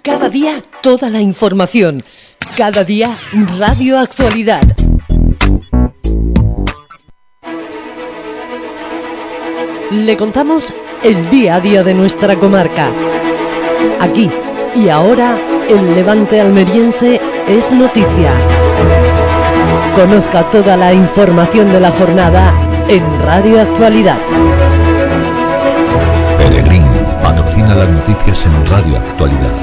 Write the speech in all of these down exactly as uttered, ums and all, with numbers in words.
Cada día toda la información. Cada día Radio Actualidad. Le contamos el día a día de nuestra comarca. Aquí y ahora, el Levante almeriense es noticia. Conozca toda la información de la jornada en Radio Actualidad. Peregrín patrocina las noticias en Radio Actualidad.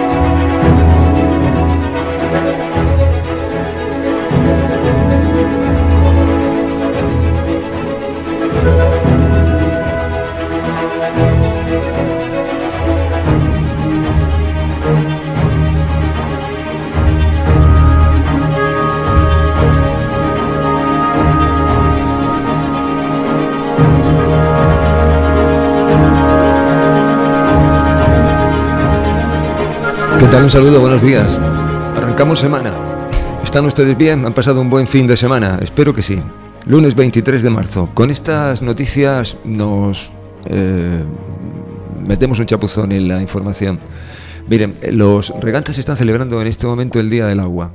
¿Qué tal? Un saludo, buenos días. Arrancamos semana. ¿Están ustedes bien? ¿Han pasado un buen fin de semana? Espero que sí. Lunes veintitrés de marzo. Con estas noticias nos eh, metemos un chapuzón en la información. Miren, los regantes están celebrando en este momento el Día del Agua.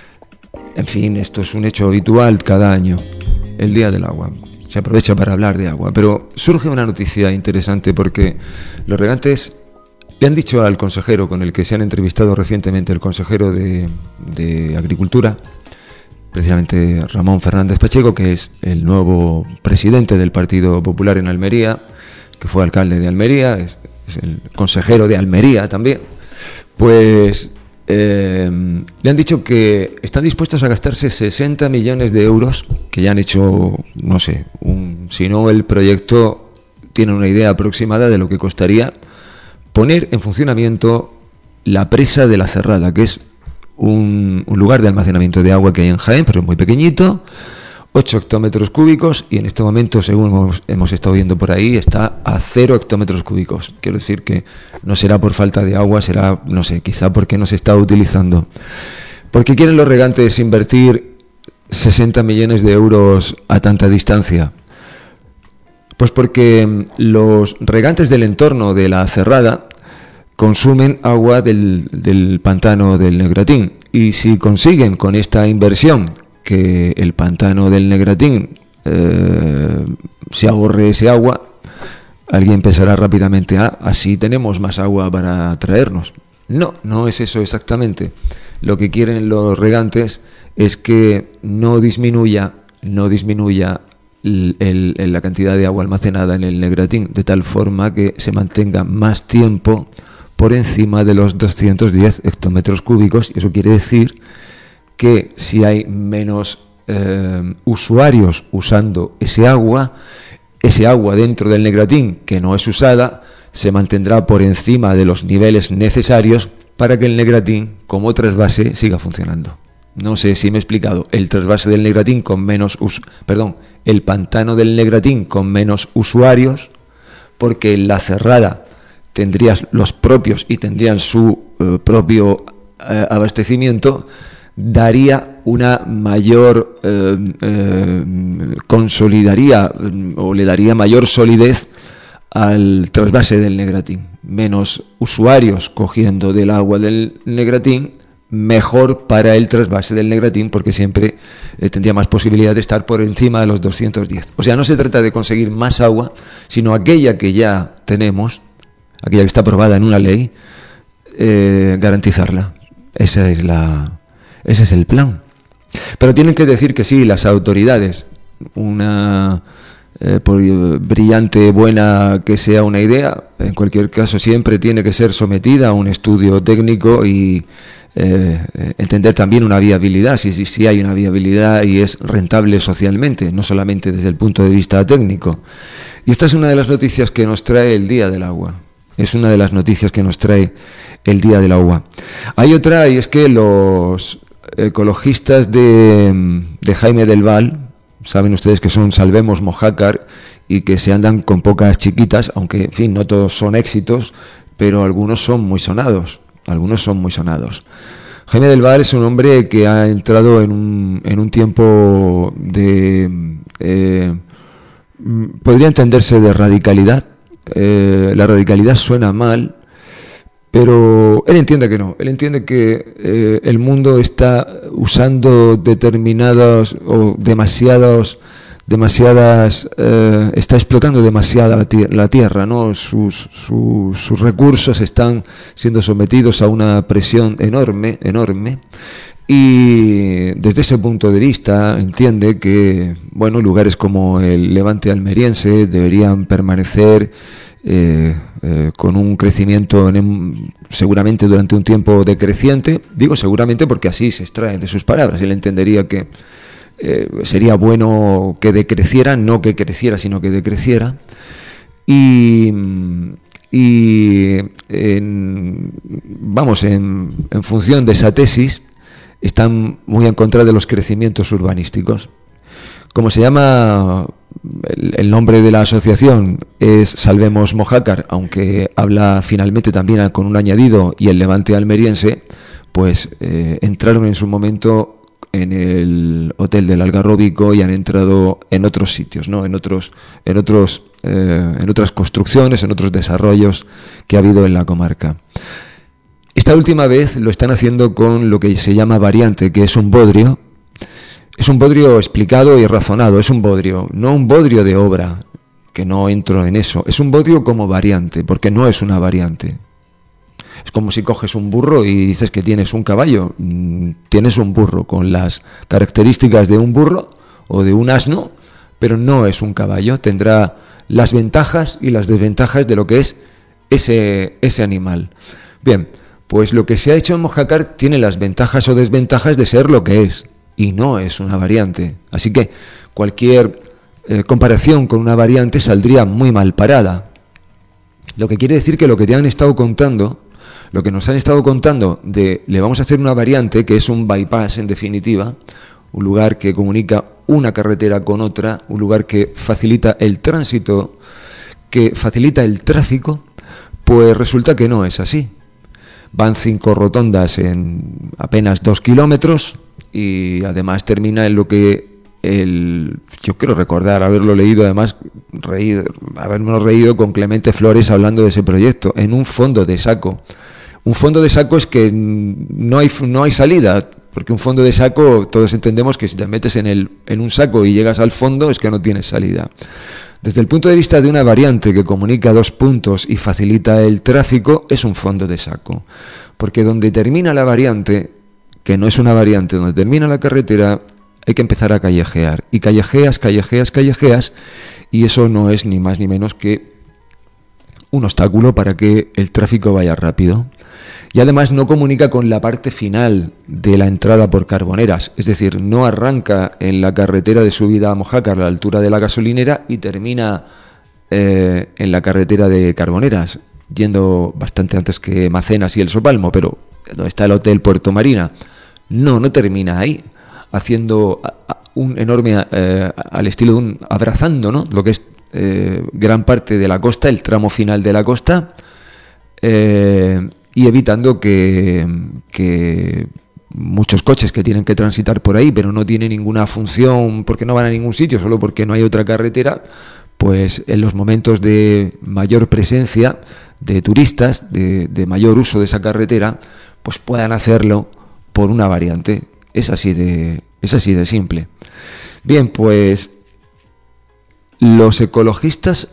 En fin, esto es un hecho habitual cada año. El Día del Agua. Se aprovecha para hablar de agua. Pero surge una noticia interesante porque los regantes le han dicho al consejero con el que se han entrevistado recientemente, el consejero de, de Agricultura, precisamente Ramón Fernández Pacheco, que es el nuevo presidente del Partido Popular en Almería, que fue alcalde de Almería, es, es el consejero de Almería también, pues eh, le han dicho que están dispuestos a gastarse sesenta millones de euros, que ya han hecho, no sé, un, si no el proyecto tiene una idea aproximada de lo que costaría poner en funcionamiento la presa de la Cerrada, que es un, un lugar de almacenamiento de agua que hay en Jaén, pero muy pequeñito, ocho hectómetros cúbicos, y en este momento, según hemos, hemos estado viendo por ahí, está a cero hectómetros cúbicos. Quiero decir que no será por falta de agua, será, no sé, quizá porque no se está utilizando. ¿Por qué quieren los regantes invertir sesenta millones de euros a tanta distancia? Pues porque los regantes del entorno de la Cerrada consumen agua del, del pantano del Negratín, y si consiguen con esta inversión que el pantano del Negratín eh, se ahorre ese agua, alguien pensará rápidamente, ah, así tenemos más agua para traernos. No, no es eso exactamente. Lo que quieren los regantes es que no disminuya, no disminuya El, el, la cantidad de agua almacenada en el Negratín, de tal forma que se mantenga más tiempo por encima de los doscientos diez hectómetros cúbicos. Y eso quiere decir que si hay menos eh, usuarios usando ese agua, ese agua dentro del Negratín que no es usada se mantendrá por encima de los niveles necesarios para que el Negratín como trasvase siga funcionando. No sé si me he explicado. El trasvase del Negratín con menos us- perdón, el pantano del Negratín con menos usuarios, porque la Cerrada tendría los propios y tendrían su eh, propio eh, abastecimiento, daría una mayor eh, eh, consolidaría o le daría mayor solidez al trasvase del Negratín. Menos usuarios cogiendo del agua del Negratín, mejor para el trasvase del Negratín, porque siempre eh, tendría más posibilidad de estar por encima de los doscientos diez. O sea, no se trata de conseguir más agua, sino aquella que ya tenemos, aquella que está aprobada en una ley, eh, garantizarla. Esa es la, ese es el plan. Pero tienen que decir que sí, las autoridades, una eh, por brillante, buena que sea una idea, en cualquier caso siempre tiene que ser sometida a un estudio técnico y Eh, entender también una viabilidad, si, si, si hay una viabilidad y es rentable socialmente, no solamente desde el punto de vista técnico. Y esta es una de las noticias que nos trae el Día del Agua. Es una de las noticias que nos trae el Día del Agua. Hay otra, y es que los ecologistas de, de Jaime del Val, saben ustedes que son Salvemos Mojácar y que se andan con pocas chiquitas, aunque, en fin, no todos son éxitos, pero algunos son muy sonados. Algunos son muy sonados. Jaime del Val es un hombre que ha entrado en un, en un tiempo de... Eh, podría entenderse de radicalidad. Eh, la radicalidad suena mal, Pero él entiende que no, él entiende que eh, el mundo está usando determinados o demasiados, demasiadas, eh, está explotando demasiada la, la tierra, ¿no? Sus, sus, sus recursos están siendo sometidos a una presión enorme, enorme. Y desde ese punto de vista entiende que, bueno, lugares como el Levante almeriense deberían permanecer eh, eh, con un crecimiento en, seguramente durante un tiempo decreciente. Digo seguramente porque así se extraen de sus palabras. Él entendería que eh, sería bueno que decreciera, no que creciera, sino que decreciera. Y... y en, vamos, en, en función de esa tesis, están muy en contra de los crecimientos urbanísticos. Como se llama, el, el nombre de la asociación es Salvemos Mojácar, aunque habla finalmente también con un añadido, y el Levante almeriense, pues eh, entraron en su momento en el Hotel del Algarrobico y han entrado en otros sitios, ¿no? En otros, en otros, eh, en otras construcciones, en otros desarrollos que ha habido en la comarca. Esta última vez lo están haciendo con lo que se llama variante, que es un bodrio. Es un bodrio explicado y razonado, es un bodrio, no un bodrio de obra, que no entro en eso. Es un bodrio como variante, porque no es una variante. Es como si coges un burro y dices que tienes un caballo. Tienes un burro con las características de un burro o de un asno, pero no es un caballo. Tendrá las ventajas y las desventajas de lo que es ese, ese animal. Bien. Pues lo que se ha hecho en Mojácar tiene las ventajas o desventajas de ser lo que es, y no es una variante. Así que cualquier eh, comparación con una variante saldría muy mal parada. Lo que quiere decir que lo que te han estado contando, lo que nos han estado contando de le vamos a hacer una variante, que es un bypass en definitiva, un lugar que comunica una carretera con otra, un lugar que facilita el tránsito, que facilita el tráfico, pues resulta que no es así. Van cinco rotondas en apenas dos kilómetros y además termina en lo que el, yo quiero recordar haberlo leído, además reído, haberme reído con Clemente Flores hablando de ese proyecto, en un fondo de saco. Un fondo de saco es que no hay, no hay salida, porque un fondo de saco todos entendemos que si te metes en, el, en un saco y llegas al fondo es que no tienes salida. Desde el punto de vista de una variante que comunica dos puntos y facilita el tráfico, es un fondo de saco. Porque donde termina la variante, que no es una variante, donde termina la carretera, hay que empezar a callejear. Y callejeas, callejeas, callejeas, y eso no es ni más ni menos que un obstáculo para que el tráfico vaya rápido. Y además no comunica con la parte final de la entrada por Carboneras, es decir, no arranca en la carretera de subida a Mojácar a la altura de la gasolinera y termina eh, en la carretera de Carboneras, yendo bastante antes que Macenas y El Sopalmo, pero donde está el Hotel Puerto Marina. No, no termina ahí, haciendo un enorme, eh, al estilo de un, abrazando, ¿no?, lo que es eh, gran parte de la costa, el tramo final de la costa, eh, y evitando que, que muchos coches que tienen que transitar por ahí, pero no tienen ninguna función porque no van a ningún sitio, solo porque no hay otra carretera, pues en los momentos de mayor presencia de turistas, de, de mayor uso de esa carretera, pues puedan hacerlo por una variante. Es así de, es así de simple. Bien, pues los ecologistas,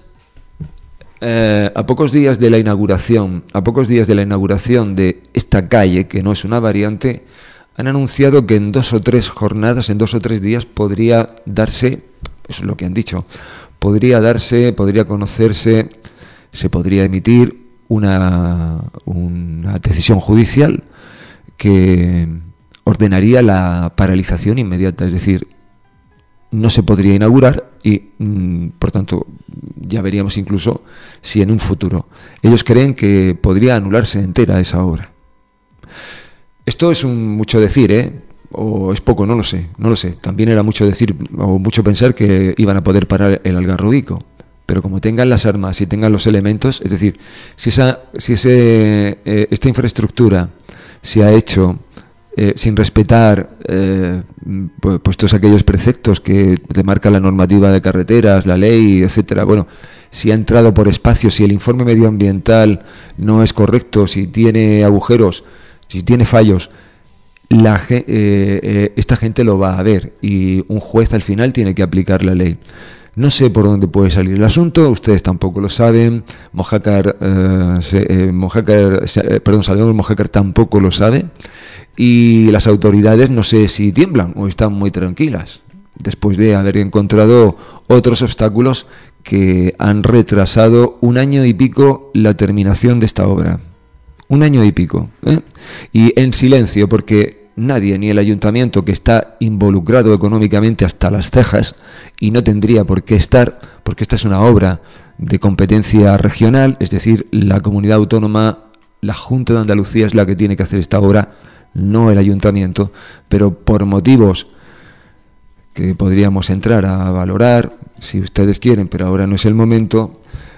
Eh, a pocos días de la inauguración, a pocos días de la inauguración de esta calle, que no es una variante, han anunciado que en dos o tres jornadas, en dos o tres días podría darse, eso es lo que han dicho, podría darse, podría conocerse, se podría emitir una, una decisión judicial que ordenaría la paralización inmediata, es decir, no se podría inaugurar y, mmm, por tanto, ya veríamos incluso si en un futuro. Ellos creen que podría anularse entera esa obra. Esto es un mucho decir, ¿eh? O es poco, no lo sé, no lo sé. También era mucho decir o mucho pensar que iban a poder parar el Algarrobico. Pero como tengan las armas y tengan los elementos, es decir, si esa, si ese, eh, esta infraestructura se ha hecho Eh, sin respetar eh, pues, pues todos aquellos preceptos que te marca la normativa de carreteras, la ley, etcétera. Bueno, si ha entrado por espacio, si el informe medioambiental no es correcto, si tiene agujeros, si tiene fallos, la, eh, eh, esta gente lo va a ver y un juez al final tiene que aplicar la ley. No sé por dónde puede salir el asunto, ustedes tampoco lo saben, Mojácar, eh, se, eh, Mojácar se, eh, perdón, Salvemos Mojácar tampoco lo sabe, y las autoridades no sé si tiemblan o están muy tranquilas, después de haber encontrado otros obstáculos que han retrasado un año y pico la terminación de esta obra. Un año y pico, ¿eh? Y en silencio, porque nadie, ni el ayuntamiento, que está involucrado económicamente hasta las cejas y no tendría por qué estar, porque esta es una obra de competencia regional, es decir, la comunidad autónoma, la Junta de Andalucía es la que tiene que hacer esta obra, no el ayuntamiento, pero por motivos que podríamos entrar a valorar, si ustedes quieren, pero ahora no es el momento,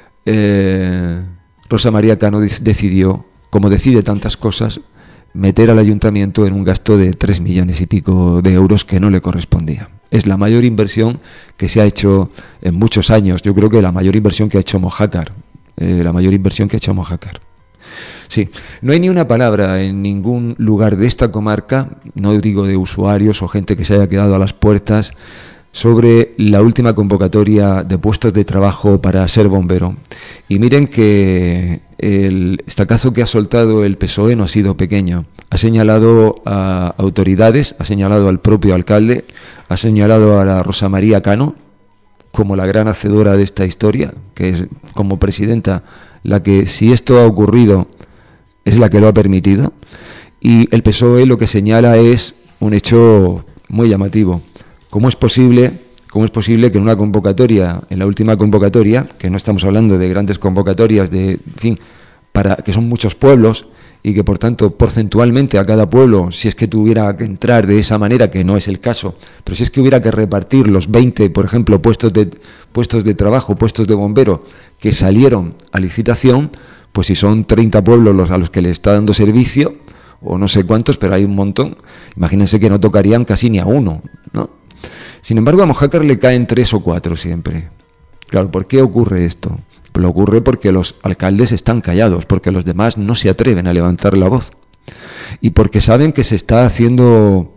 eh, Rosa María Cano decidió, como decide tantas cosas, meter al ayuntamiento en un gasto de tres millones y pico de euros que no le correspondía. Es la mayor inversión que se ha hecho en muchos años. Yo creo que la mayor inversión que ha hecho Mojácar. Eh, la mayor inversión que ha hecho Mojácar. Sí, no hay ni una palabra en ningún lugar de esta comarca, no digo de usuarios o gente que se haya quedado a las puertas, sobre la última convocatoria de puestos de trabajo para ser bombero. Y miren que el estacazo que ha soltado el P S O E no ha sido pequeño. Ha señalado a autoridades, ha señalado al propio alcalde, ha señalado a la Rosa María Cano como la gran hacedora de esta historia, que es como presidenta la que, si esto ha ocurrido, es la que lo ha permitido. Y el P S O E lo que señala es un hecho muy llamativo. ¿Cómo es posible, cómo es posible que en una convocatoria, en la última convocatoria, que no estamos hablando de grandes convocatorias, de, en fin, para que son muchos pueblos y que por tanto porcentualmente a cada pueblo, si es que tuviera que entrar de esa manera, que no es el caso, pero si es que hubiera que repartir los veinte, por ejemplo, puestos de puestos de trabajo, puestos de bombero que salieron a licitación, pues si son treinta pueblos los a los que le está dando servicio, o no sé cuántos, pero hay un montón, imagínense que no tocarían casi ni a uno, ¿no? Sin embargo, a Mojácar le caen tres o cuatro siempre. Claro, ¿por qué ocurre esto? Pues lo ocurre porque los alcaldes están callados, porque los demás no se atreven a levantar la voz. Y porque saben que se está haciendo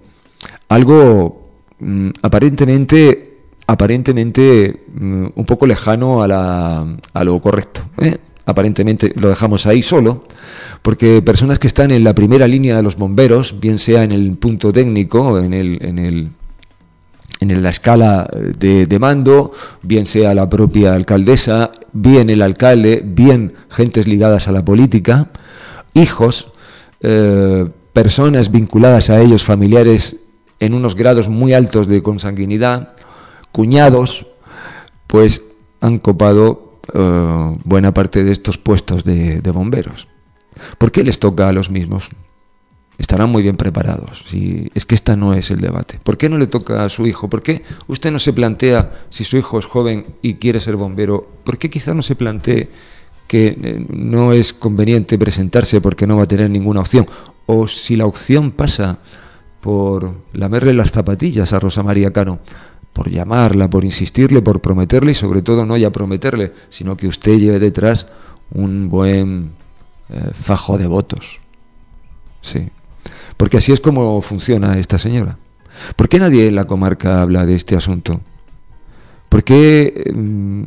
algo mmm, aparentemente, aparentemente mmm, un poco lejano a, la, a lo correcto, ¿eh? Aparentemente lo dejamos ahí solo, porque personas que están en la primera línea de los bomberos, bien sea en el punto técnico, en el... En el en la escala de, de mando, bien sea la propia alcaldesa, bien el alcalde, bien gentes ligadas a la política, hijos, eh, personas vinculadas a ellos, familiares en unos grados muy altos de consanguinidad, cuñados, pues han copado eh, buena parte de estos puestos de, de bomberos. ¿Por qué les toca a los mismos? Estarán muy bien preparados. Si es que esta no es el debate. ¿Por qué no le toca a su hijo? ¿Por qué usted no se plantea, si su hijo es joven y quiere ser bombero, por qué quizá no se plantee que no es conveniente presentarse porque no va a tener ninguna opción? O si la opción pasa por lamerle las zapatillas a Rosa María Cano, por llamarla, por insistirle, por prometerle y sobre todo no ya prometerle, sino que usted lleve detrás un buen eh, fajo de votos. Sí. Porque así es como funciona esta señora. ¿Por qué nadie en la comarca habla de este asunto? ¿Por qué mmm,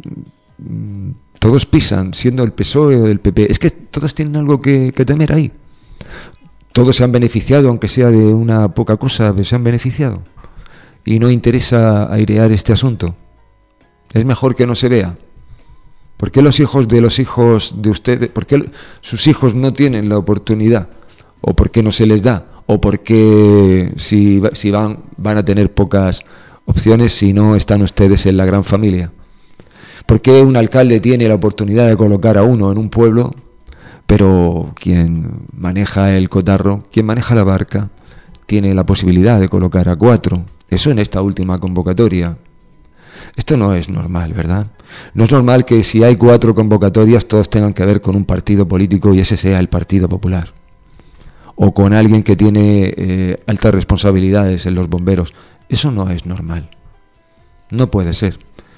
todos pisan, siendo el P S O E o el P P? Es que todos tienen algo que, que temer ahí. Todos se han beneficiado, aunque sea de una poca cosa, pero se han beneficiado. Y no interesa airear este asunto. Es mejor que no se vea. ¿Por qué los hijos de los hijos de ustedes, por qué sus hijos no tienen la oportunidad? ¿O por qué no se les da? ¿O por qué si, si van, van a tener pocas opciones si no están ustedes en la gran familia? ¿Por qué un alcalde tiene la oportunidad de colocar a uno en un pueblo, pero quien maneja el cotarro, quien maneja la barca, tiene la posibilidad de colocar a cuatro? Eso en esta última convocatoria. Esto no es normal, ¿verdad? No es normal que si hay cuatro convocatorias todos tengan que ver con un partido político y ese sea el Partido Popular. O con alguien que tiene eh, altas responsabilidades en los bomberos. Eso no es normal. No puede ser.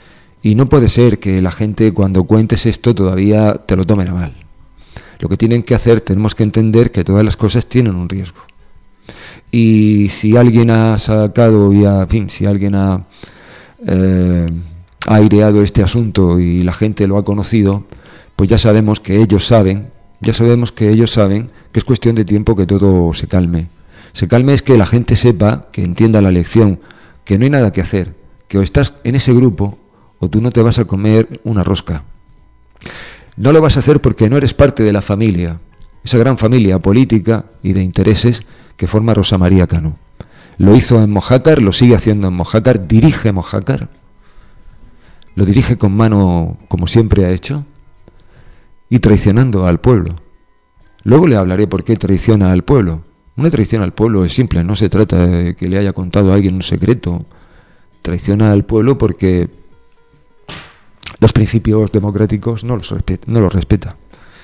Y no puede ser que la gente cuando cuentes esto todavía te lo tomen a mal. Lo que tienen que hacer, tenemos que entender que todas las cosas tienen un riesgo. Y si alguien ha sacado, y ha, en fin, si alguien ha, eh, ha aireado este asunto y la gente lo ha conocido, pues ya sabemos que ellos saben, ya sabemos que ellos saben que es cuestión de tiempo que todo se calme. Se calme es que la gente sepa, que entienda la lección, que no hay nada que hacer, que o estás en ese grupo o tú no te vas a comer una rosca. No lo vas a hacer porque no eres parte de la familia, esa gran familia política y de intereses que forma Rosa María Cano. Lo hizo en Mojácar, lo sigue haciendo en Mojácar, dirige Mojácar, lo dirige con mano como siempre ha hecho y traicionando al pueblo. Luego le hablaré por qué traiciona al pueblo. Una traición al pueblo es simple, no se trata de que le haya contado a alguien un secreto. Traiciona al pueblo porque los principios democráticos no los respeta, no los respeta.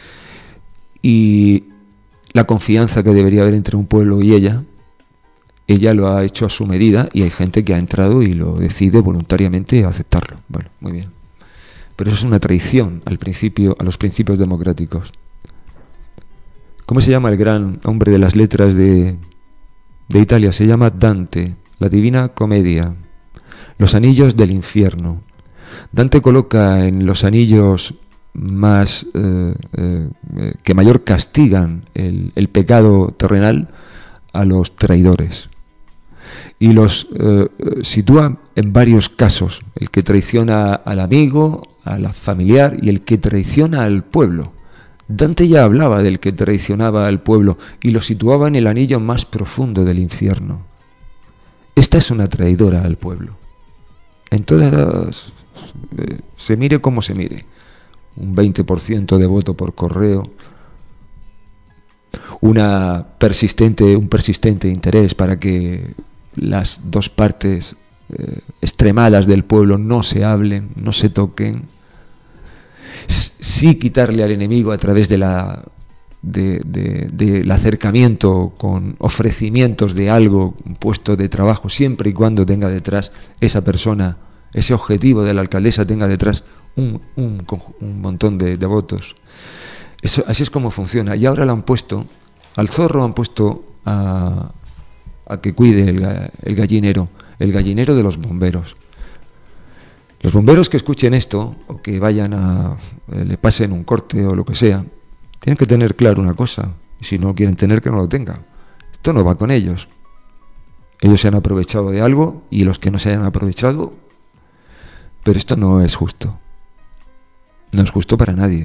Y la confianza que debería haber entre un pueblo y ella, ella lo ha hecho a su medida y hay gente que ha entrado y lo decide voluntariamente aceptarlo. Bueno, muy bien. Pero eso es una traición al principio, a los principios democráticos. ¿Cómo se llama el gran hombre de las letras de, de Italia? Se llama Dante, la Divina Comedia, los anillos del infierno. Dante coloca en los anillos más eh, eh, que mayor castigan el, el pecado terrenal a los traidores. Y los eh, sitúa en varios casos, el que traiciona al amigo, al familiar y el que traiciona al pueblo. Dante ya hablaba del que traicionaba al pueblo y lo situaba en el anillo más profundo del infierno. Esta es una traidora al pueblo. En todas las, eh, se mire como se mire, un veinte por ciento de voto por correo, una persistente, un persistente interés para que las dos partes eh, extremadas del pueblo no se hablen, no se toquen. Sí quitarle al enemigo a través de la, de, de, del acercamiento con ofrecimientos de algo, un puesto de trabajo, siempre y cuando tenga detrás esa persona, ese objetivo de la alcaldesa tenga detrás un, un, un montón de, de votos. Eso, así es como funciona. Y ahora lo han puesto, al zorro han puesto a, a que cuide el, el gallinero, el gallinero de los bomberos. Los bomberos que escuchen esto, o que vayan a, eh, le pasen un corte o lo que sea, tienen que tener claro una cosa, y si no lo quieren tener, que no lo tengan. Esto no va con ellos. Ellos se han aprovechado de algo, y los que no se hayan aprovechado, pero esto no es justo. No es justo para nadie.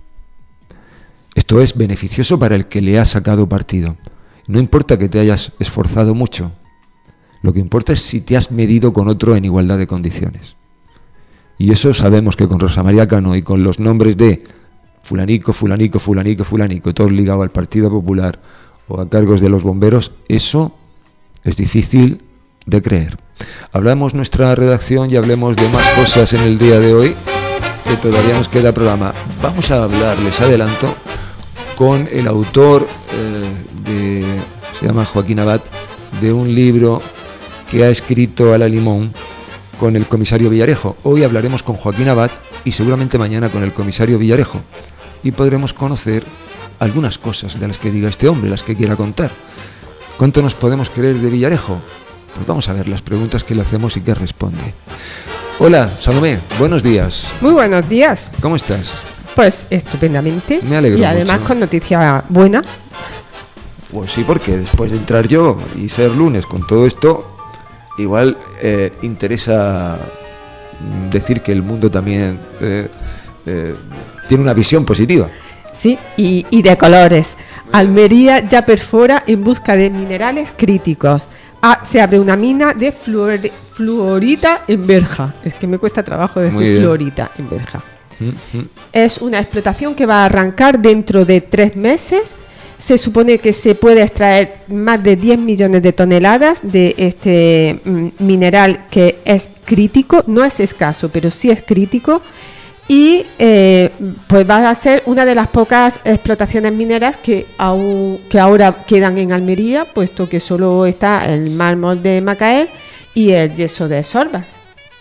Esto es beneficioso para el que le ha sacado partido. No importa que te hayas esforzado mucho, lo que importa es si te has medido con otro en igualdad de condiciones. Y eso sabemos que con Rosa María Cano y con los nombres de fulanico, fulanico, fulanico, fulanico, todos ligados al Partido Popular o a cargos de los bomberos, eso es difícil de creer. Hablamos nuestra redacción y hablemos de más cosas en el día de hoy, que todavía nos queda programa. Vamos a hablar, les adelanto, con el autor eh, de, se llama Joaquín Abad, de un libro que ha escrito a la limón con el comisario Villarejo. Hoy hablaremos con Joaquín Abad y seguramente mañana con el comisario Villarejo y podremos conocer algunas cosas de las que diga este hombre, las que quiera contar. ¿Cuánto nos podemos creer de Villarejo? Pues vamos a ver las preguntas que le hacemos y qué responde. Hola, Salomé, buenos días. Muy buenos días. ¿Cómo estás? Pues estupendamente. Me alegro y además mucho. Con noticia buena. Pues sí, porque después de entrar yo y ser lunes con todo esto, igual eh, interesa decir que el mundo también eh, eh, tiene una visión positiva. Sí, y, y de colores. Almería ya perfora en busca de minerales críticos. Ah, se abre una mina de fluor, fluorita en Berja. Es que me cuesta trabajo decir fluorita en Berja. Mm-hmm. Es una explotación que va a arrancar dentro de tres meses. Se supone que se puede extraer más de diez millones de toneladas de este mm, mineral que es crítico, no es escaso, pero sí es crítico, y eh, pues va a ser una de las pocas explotaciones mineras que, aún, que ahora quedan en Almería, puesto que solo está el mármol de Macael y el yeso de Sorbas.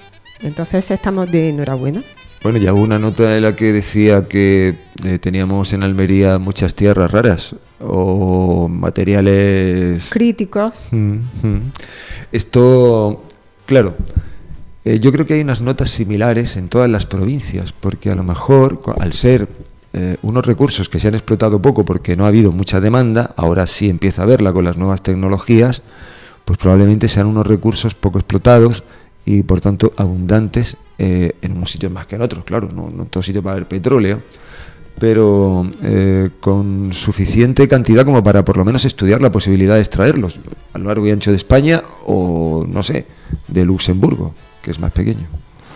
Entonces estamos de enhorabuena. Bueno, ya hubo una nota en la que decía que eh, teníamos en Almería muchas tierras raras o materiales Críticos. Mm, mm. Esto, claro, eh, yo creo que hay unas notas similares en todas las provincias, porque a lo mejor, co- al ser eh, unos recursos que se han explotado poco porque no ha habido mucha demanda, ahora sí empieza a haberla con las nuevas tecnologías, pues probablemente sean unos recursos poco explotados y por tanto abundantes eh, en unos sitios más que en otros, claro, no, no en todos sitios va a haber petróleo, pero eh, con suficiente cantidad como para por lo menos estudiar la posibilidad de extraerlos a lo largo y ancho de España o, no sé, de Luxemburgo, que es más pequeño.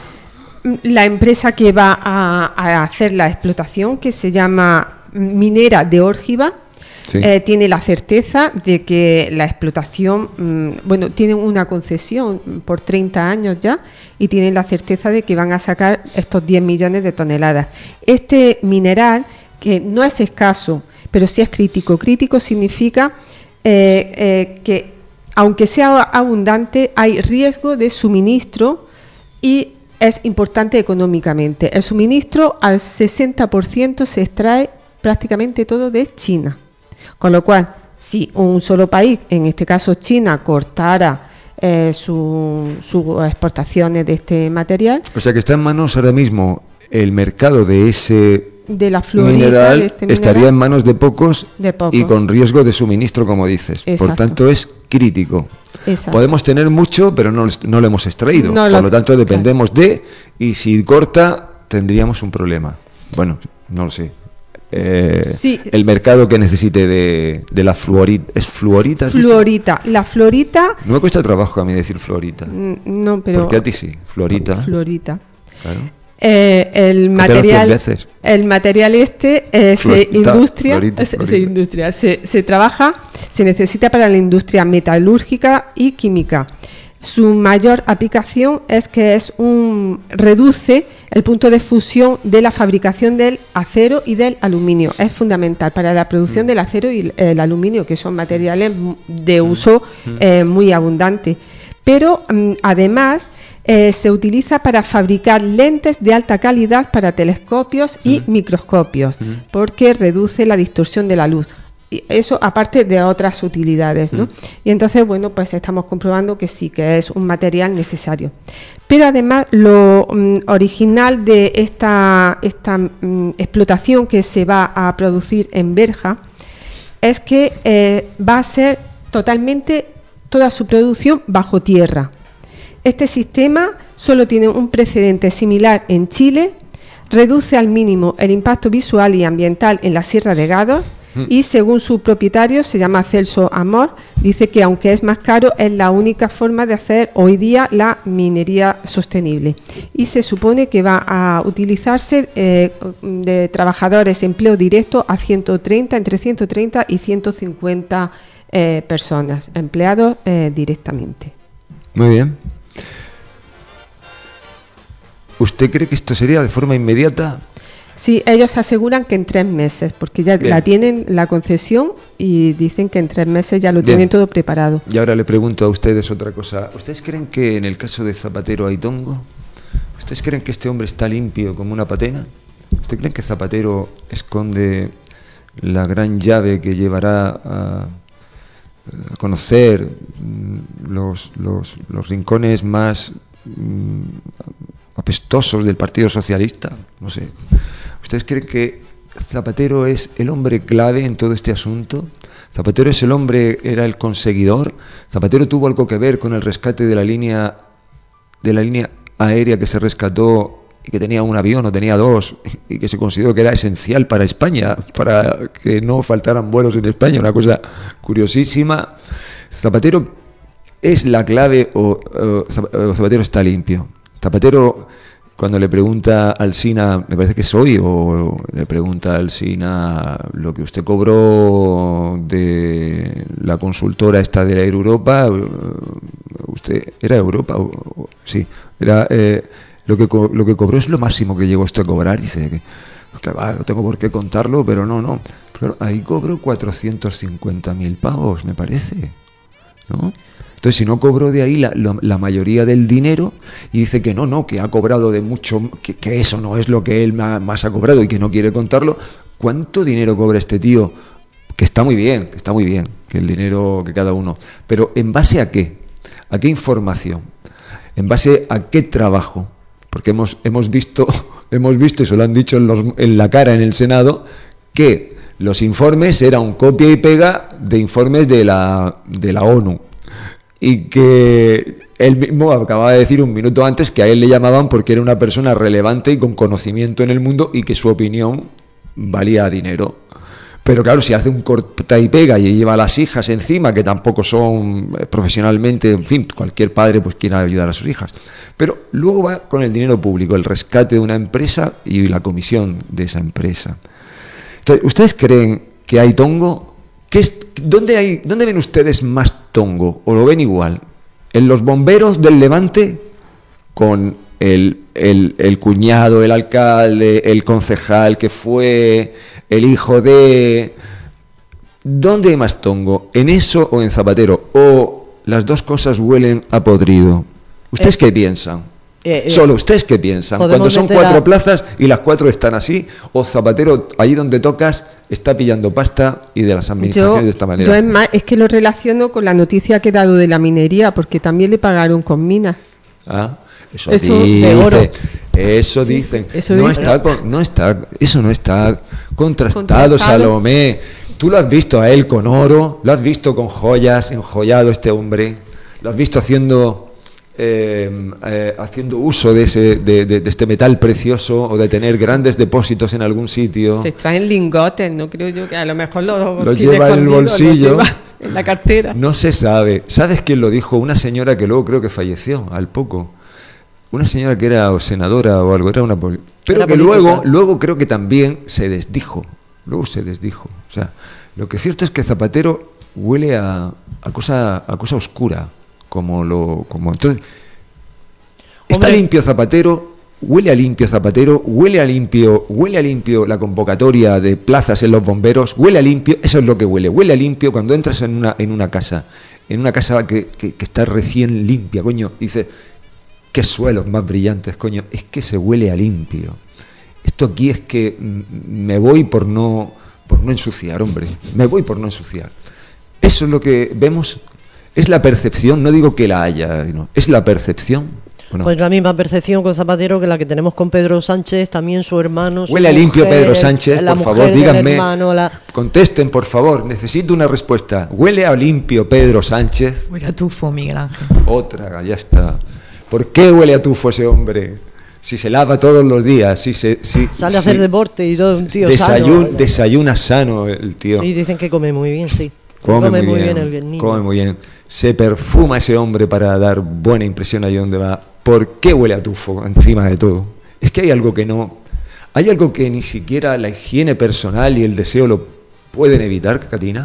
La empresa que va a, a hacer la explotación, que se llama Minera de Órgiva, Sí. eh, tiene la certeza de que la explotación, mmm, bueno, tienen una concesión por treinta años ya y tienen la certeza de que van a sacar estos diez millones de toneladas. Este mineral, que no es escaso, pero sí es crítico. Crítico significa eh, eh, que, aunque sea abundante, hay riesgo de suministro y es importante económicamente. El suministro al sesenta por ciento se extrae prácticamente todo de China. Con lo cual, si un solo país, en este caso China, cortara eh, su- sus exportaciones de este material, O sea que está en manos ahora mismo el mercado de ese de la fluorita, mineral, de este mineral, estaría en manos de pocos, de pocos. y con riesgo de suministro, como dices. Por Exacto. tanto, es crítico. Exacto. Podemos tener mucho, pero no, no lo hemos extraído. No Por lo- lo tanto, dependemos de, y si corta, tendríamos un problema. Bueno, no lo sé. Eh, Sí. El mercado que necesite de, de la fluorita. ¿Es fluorita? has dicho? Fluorita. La florita, No me cuesta trabajo a mí decir fluorita. mm, no, pero Porque a ti sí, fluorita. florita. Claro. Eh, el Cómpralo material, cien veces. el material este eh, se Florita, industria, florita, se, se florita. industria, se, se trabaja, se necesita para la industria metalúrgica y química. Su mayor aplicación es que es un reduce el punto de fusión de la fabricación del acero y del aluminio. Es fundamental para la producción del acero y el, el aluminio, que son materiales m- de uso eh, muy abundante. Pero mm, además eh, se utiliza para fabricar lentes de alta calidad para telescopios y microscopios, porque reduce la distorsión de la luz. Y eso aparte de otras utilidades, ¿no? Y entonces, bueno, pues estamos comprobando que sí, que es un material necesario. Pero además, lo mm, original de esta, esta mm, explotación que se va a producir en Berja es que eh, va a ser totalmente toda su producción bajo tierra. Este sistema solo tiene un precedente similar en Chile, reduce al mínimo el impacto visual y ambiental en la Sierra de Gádor y, según su propietario, se llama Celso Amor, dice que aunque es más caro, es la única forma de hacer hoy día la minería sostenible. Y se supone que va a utilizarse eh, de trabajadores empleo directo a ciento treinta, entre ciento treinta y ciento cincuenta eh, personas, empleados eh, directamente. Muy bien. ¿Usted cree que esto sería de forma inmediata? Sí, ellos aseguran que en tres meses, porque ya Bien. la tienen la concesión y dicen que en tres meses ya lo Bien. tienen todo preparado. Y ahora le pregunto a ustedes otra cosa. ¿Ustedes creen que en el caso de Zapatero hay tongo? ¿Ustedes creen que este hombre está limpio como una patena? ¿Ustedes creen que Zapatero esconde la gran llave que llevará a, a conocer mm, los, los, los rincones más mm, apestosos del Partido Socialista? No sé. ¿Ustedes creen que Zapatero es el hombre clave en todo este asunto? ¿Zapatero es el hombre, era el conseguidor? ¿Zapatero tuvo algo que ver con el rescate de la línea de la línea aérea que se rescató y que tenía un avión o tenía dos y que se consideró que era esencial para España, para que no faltaran vuelos en España? Una cosa curiosísima. ¿Zapatero es la clave o, o Zapatero está limpio? Zapatero, cuando le pregunta al Alsina, me parece que es hoy, o le pregunta al Alsina lo que usted cobró de la consultora esta de la Air Europa, usted era Europa, o, o, sí, era eh, lo que co lo que cobró es lo máximo que llegó usted a cobrar. Dice que, que va, no tengo por qué contarlo, pero no, no, pero ahí cobró cuatrocientos cincuenta mil pavos, me parece, ¿no? Entonces, si no cobró de ahí la, la, la mayoría del dinero, y dice que no, no, que ha cobrado de mucho, que, que eso no es lo que él más ha cobrado y que no quiere contarlo, ¿cuánto dinero cobra este tío? Que está muy bien, que está muy bien, que el dinero que cada uno. Pero ¿en base a qué? ¿A qué información? ¿En base a qué trabajo? Porque hemos, hemos visto, hemos visto, y se lo han dicho en, los, en la cara en el Senado, que los informes eran un copia y pega de informes de la, de la ONU. Y que él mismo acababa de decir un minuto antes que a él le llamaban porque era una persona relevante y con conocimiento en el mundo y que su opinión valía dinero. Pero claro, si hace un corta y pega y lleva a las hijas encima, que tampoco son profesionalmente, en fin, cualquier padre pues quiere ayudar a sus hijas. Pero luego va con el dinero público, el rescate de una empresa y la comisión de esa empresa. Entonces, ¿ustedes creen que hay tongo? ¿Qué es, ¿dónde, hay, ¿Dónde ven ustedes más tongo? ¿O lo ven igual? ¿En los bomberos del Levante? Con el, el, el cuñado, el alcalde, el concejal que fue el hijo de... ¿Dónde hay más tongo? ¿En eso o en Zapatero? ¿O las dos cosas huelen a podrido? ¿Ustedes eh, qué piensan? Eh, eh, Solo ustedes qué piensan. Cuando son cuatro a... plazas y las cuatro están así, o Zapatero, allí donde tocas, está pillando pasta y de las administraciones yo, de esta manera. Yo es, más, es que lo relaciono con la noticia que he dado de la minería, porque también le pagaron con minas. Ah, eso, eso dice, de oro. Eso sí, dicen. Eso no, dice. Está, no está, eso no está contrastado, contrastado, Salomé. Tú lo has visto a él con oro, lo has visto con joyas, enjollado este hombre, lo has visto haciendo... Eh, eh, haciendo uso de, ese, de, de, de este metal precioso o de tener grandes depósitos en algún sitio. Se traen lingotes, no creo yo que a lo mejor los lo lleva en el bolsillo, lleva en la cartera. No se sabe. ¿Sabes quién lo dijo? Una señora que luego creo que falleció al poco. Una señora que era o senadora o algo, era una pero era que política. luego luego creo que también se desdijo. Luego se desdijo. O sea, lo que es cierto es que Zapatero huele a, a cosa a cosa oscura. Como lo, como entonces está Hombre. limpio Zapatero, huele a limpio Zapatero, huele a limpio, huele a limpio la convocatoria de plazas en los bomberos, huele a limpio, eso es lo que huele, huele a limpio cuando entras en una, en una casa, en una casa que, que, que está recién limpia, coño, dices, qué suelos más brillantes, coño, es que se huele a limpio. Esto aquí es que me voy por no, por no ensuciar, hombre, me voy por no ensuciar. Eso es lo que vemos. Es la percepción, no digo que la haya, no, es la percepción. No? Pues la misma percepción con Zapatero que la que tenemos con Pedro Sánchez, también su hermano. Su Huele a limpio mujer, Pedro Sánchez, por favor, díganme. Hermano, la... Contesten, por favor, necesito una respuesta. ¿Huele a limpio Pedro Sánchez? Huele a tufo, Miguel Ángel. Otra, ya está. ¿Por qué huele a tufo ese hombre? Si se lava todos los días, si se... Si, Sale a si, hacer deporte y todo, un tío desayun, sano. Desayuna sano el tío. Sí, dicen que come muy bien, sí. Come, come muy bien, bien el niño. Come muy bien. Se perfuma ese hombre para dar buena impresión allí donde va. ¿Por qué huele a tufo encima de todo? Es que hay algo que no... Hay algo que ni siquiera la higiene personal y el deseo lo pueden evitar, Catina.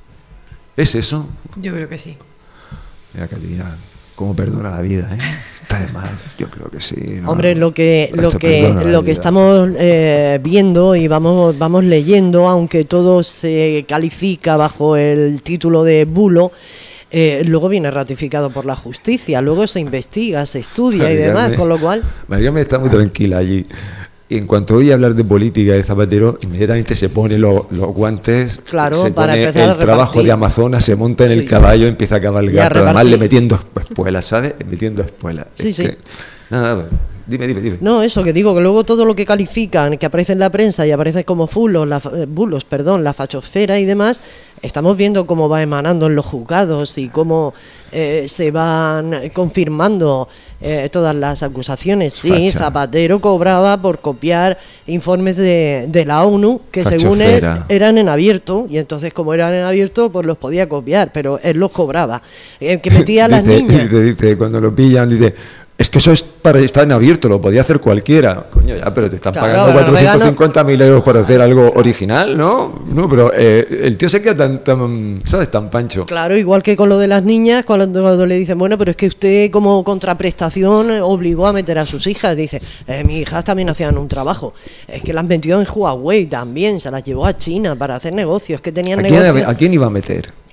¿Es eso? Yo creo que sí. Mira, Catina, cómo perdona la vida, ¿eh? Está de mal, yo creo que sí. ¿no? Hombre, lo que lo que lo que estamos eh, viendo y vamos vamos leyendo, aunque todo se califica bajo el título de bulo, eh, luego viene ratificado por la justicia, luego se investiga, se estudia María y demás, me, con lo cual... María me está muy tranquila allí. Y en cuanto oye hablar de política de Zapatero, inmediatamente se pone lo, los guantes, claro, se para pone empezar el trabajo de Amazonas, se monta en sí, el caballo, sí. empieza a cabalgar, pero además le metiendo espuelas, ¿sabes? Metiendo espuelas. Sí, es sí. Que, nada, dime, dime, dime. No, eso que digo, que luego todo lo que califican, que aparece en la prensa y aparece como fulos, la, bulos, perdón, la fachosfera y demás, estamos viendo cómo va emanando en los juzgados y cómo eh, se van confirmando eh, todas las acusaciones. Sí, Facha. Zapatero cobraba por copiar informes de, de la ONU que Fachofera. según él eran en abierto, y entonces como eran en abierto pues los podía copiar, pero él los cobraba. El que metía a las dice, niñas... Dice, dice, cuando lo pillan, dice... Es que eso es para estar en abierto, lo podía hacer cualquiera. Coño, ya, pero te están claro, pagando cuatrocientos cincuenta mil euros por hacer algo original, ¿no? No, pero eh, el tío se queda tan, tan, ¿sabes? Tan pancho. Claro, igual que con lo de las niñas, cuando, cuando le dicen, bueno, pero es que usted como contraprestación obligó a meter a sus hijas. Dice, eh, mis hijas también hacían un trabajo. Es que las metió en Huawei también, se las llevó a China para hacer negocios, que tenían ¿A quién, negocios. ¿A quién iba a meter?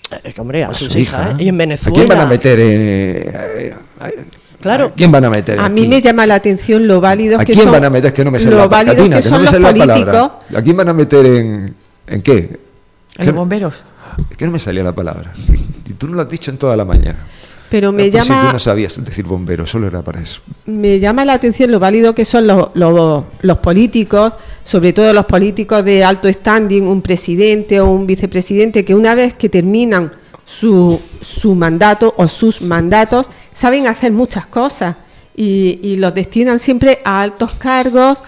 Eh, hombre, a, A sus su hijas. hija. ¿eh? Y en Venezuela. ¿A quién van a meter en, eh, eh, Claro. ¿A quién van a meter A aquí? mí me llama la atención lo válidos ¿A que quién son. van a meter? Es que no me sale lo la válidos Catina, que que no son me los sale la políticos. palabra. ¿A quién van a meter en, en qué? ¿En los bomberos? Es que no me salía la palabra. Y tú no lo has dicho en toda la mañana. Pero me Ah, pues llama. Si tú no sabías decir bombero, solo era para eso. Me llama la atención lo válido que son los, los, los políticos, sobre todo los políticos de alto standing, un presidente o un vicepresidente, que una vez que terminan su, su mandato o sus mandatos, saben hacer muchas cosas y, y los destinan siempre a altos cargos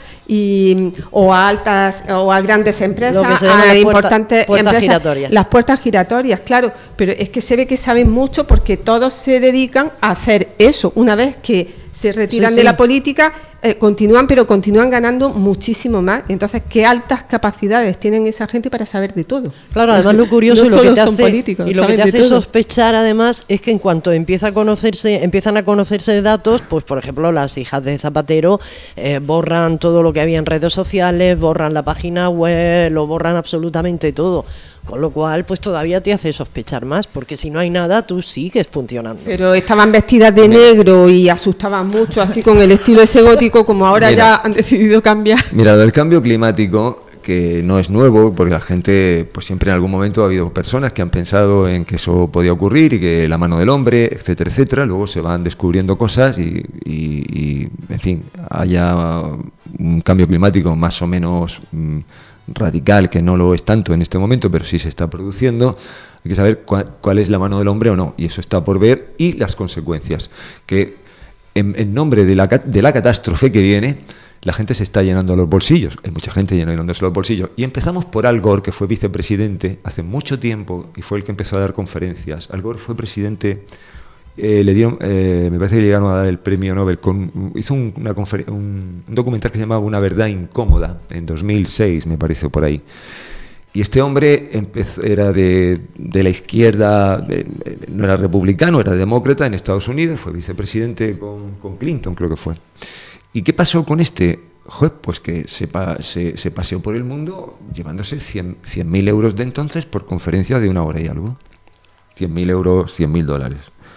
y, o a altas o a grandes empresas, Lo que se llama a las importantes puertas- puertas empresas. giratorias. Las puertas giratorias, claro, pero es que se ve que saben mucho porque todos se dedican a hacer eso. Una vez que se retiran Sí, de sí. la política, eh, continúan, pero continúan ganando muchísimo más. Entonces, ¿qué altas capacidades tienen esa gente para saber de todo? Claro, además lo curioso No y lo que solo te son hace, políticos, y lo que saben te de hace todo. sospechar además es que en cuanto empieza a conocerse, empiezan a conocerse datos, pues por ejemplo las hijas de Zapatero eh, borran todo lo que había en redes sociales, borran la página web, lo borran absolutamente todo. Con lo cual, pues todavía te hace sospechar más, porque si no hay nada, tú sigues funcionando. Pero estaban vestidas de negro y asustaban mucho, así con el estilo ese gótico, como ahora Mira. ya han decidido cambiar. Mira, del cambio climático, que no es nuevo, porque la gente, pues siempre en algún momento ha habido personas que han pensado en que eso podía ocurrir y que la mano del hombre, etcétera, etcétera. Luego se van descubriendo cosas y, y- y, en fin, haya un cambio climático más o menos mm, radical, que no lo es tanto en este momento, pero sí se está produciendo. Hay que saber cuál, cuál es la mano del hombre o no, y eso está por ver, y las consecuencias, que en, en nombre de la, ca- de la catástrofe que viene, la gente se está llenando los bolsillos. Hay mucha gente llenándose los bolsillos. Y empezamos por Al Gore, que fue vicepresidente hace mucho tiempo y fue el que empezó a dar conferencias. Al Gore fue presidente, eh, le dieron, eh, me parece que le llegaron a dar el premio Nobel. Con, hizo un, una conferen- un, un documental que se llamaba Una verdad incómoda, en dos mil seis, me parece, por ahí. Y este hombre empezó, era de, de la izquierda, eh, no era republicano, era demócrata en Estados Unidos, fue vicepresidente con, con Clinton, creo que fue. ¿Y qué pasó con este? Joder, pues que se, pa, se, se paseó por el mundo llevándose cien mil euros de entonces por conferencia de una hora y algo. cien mil euros, cien mil dólares.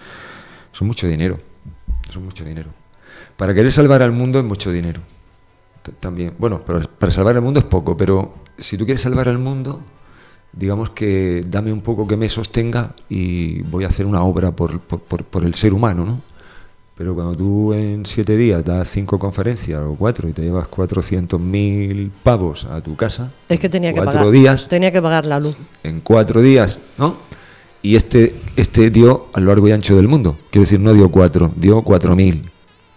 Son mucho dinero, son mucho dinero. Para querer salvar al mundo es mucho dinero. T- También, bueno, para, para salvar al mundo es poco, pero si tú quieres salvar al mundo, digamos que dame un poco que me sostenga y voy a hacer una obra por, por, por, por el ser humano, ¿no? Pero cuando tú en siete días das cinco conferencias o cuatro y te llevas cuatrocientos mil pavos a tu casa, Es que tenía que cuatro pagar, días, tenía que pagar la luz. en cuatro días, ¿no? Y este, este dio a lo largo y ancho del mundo. Quiero decir, no dio cuatro, dio cuatro mil.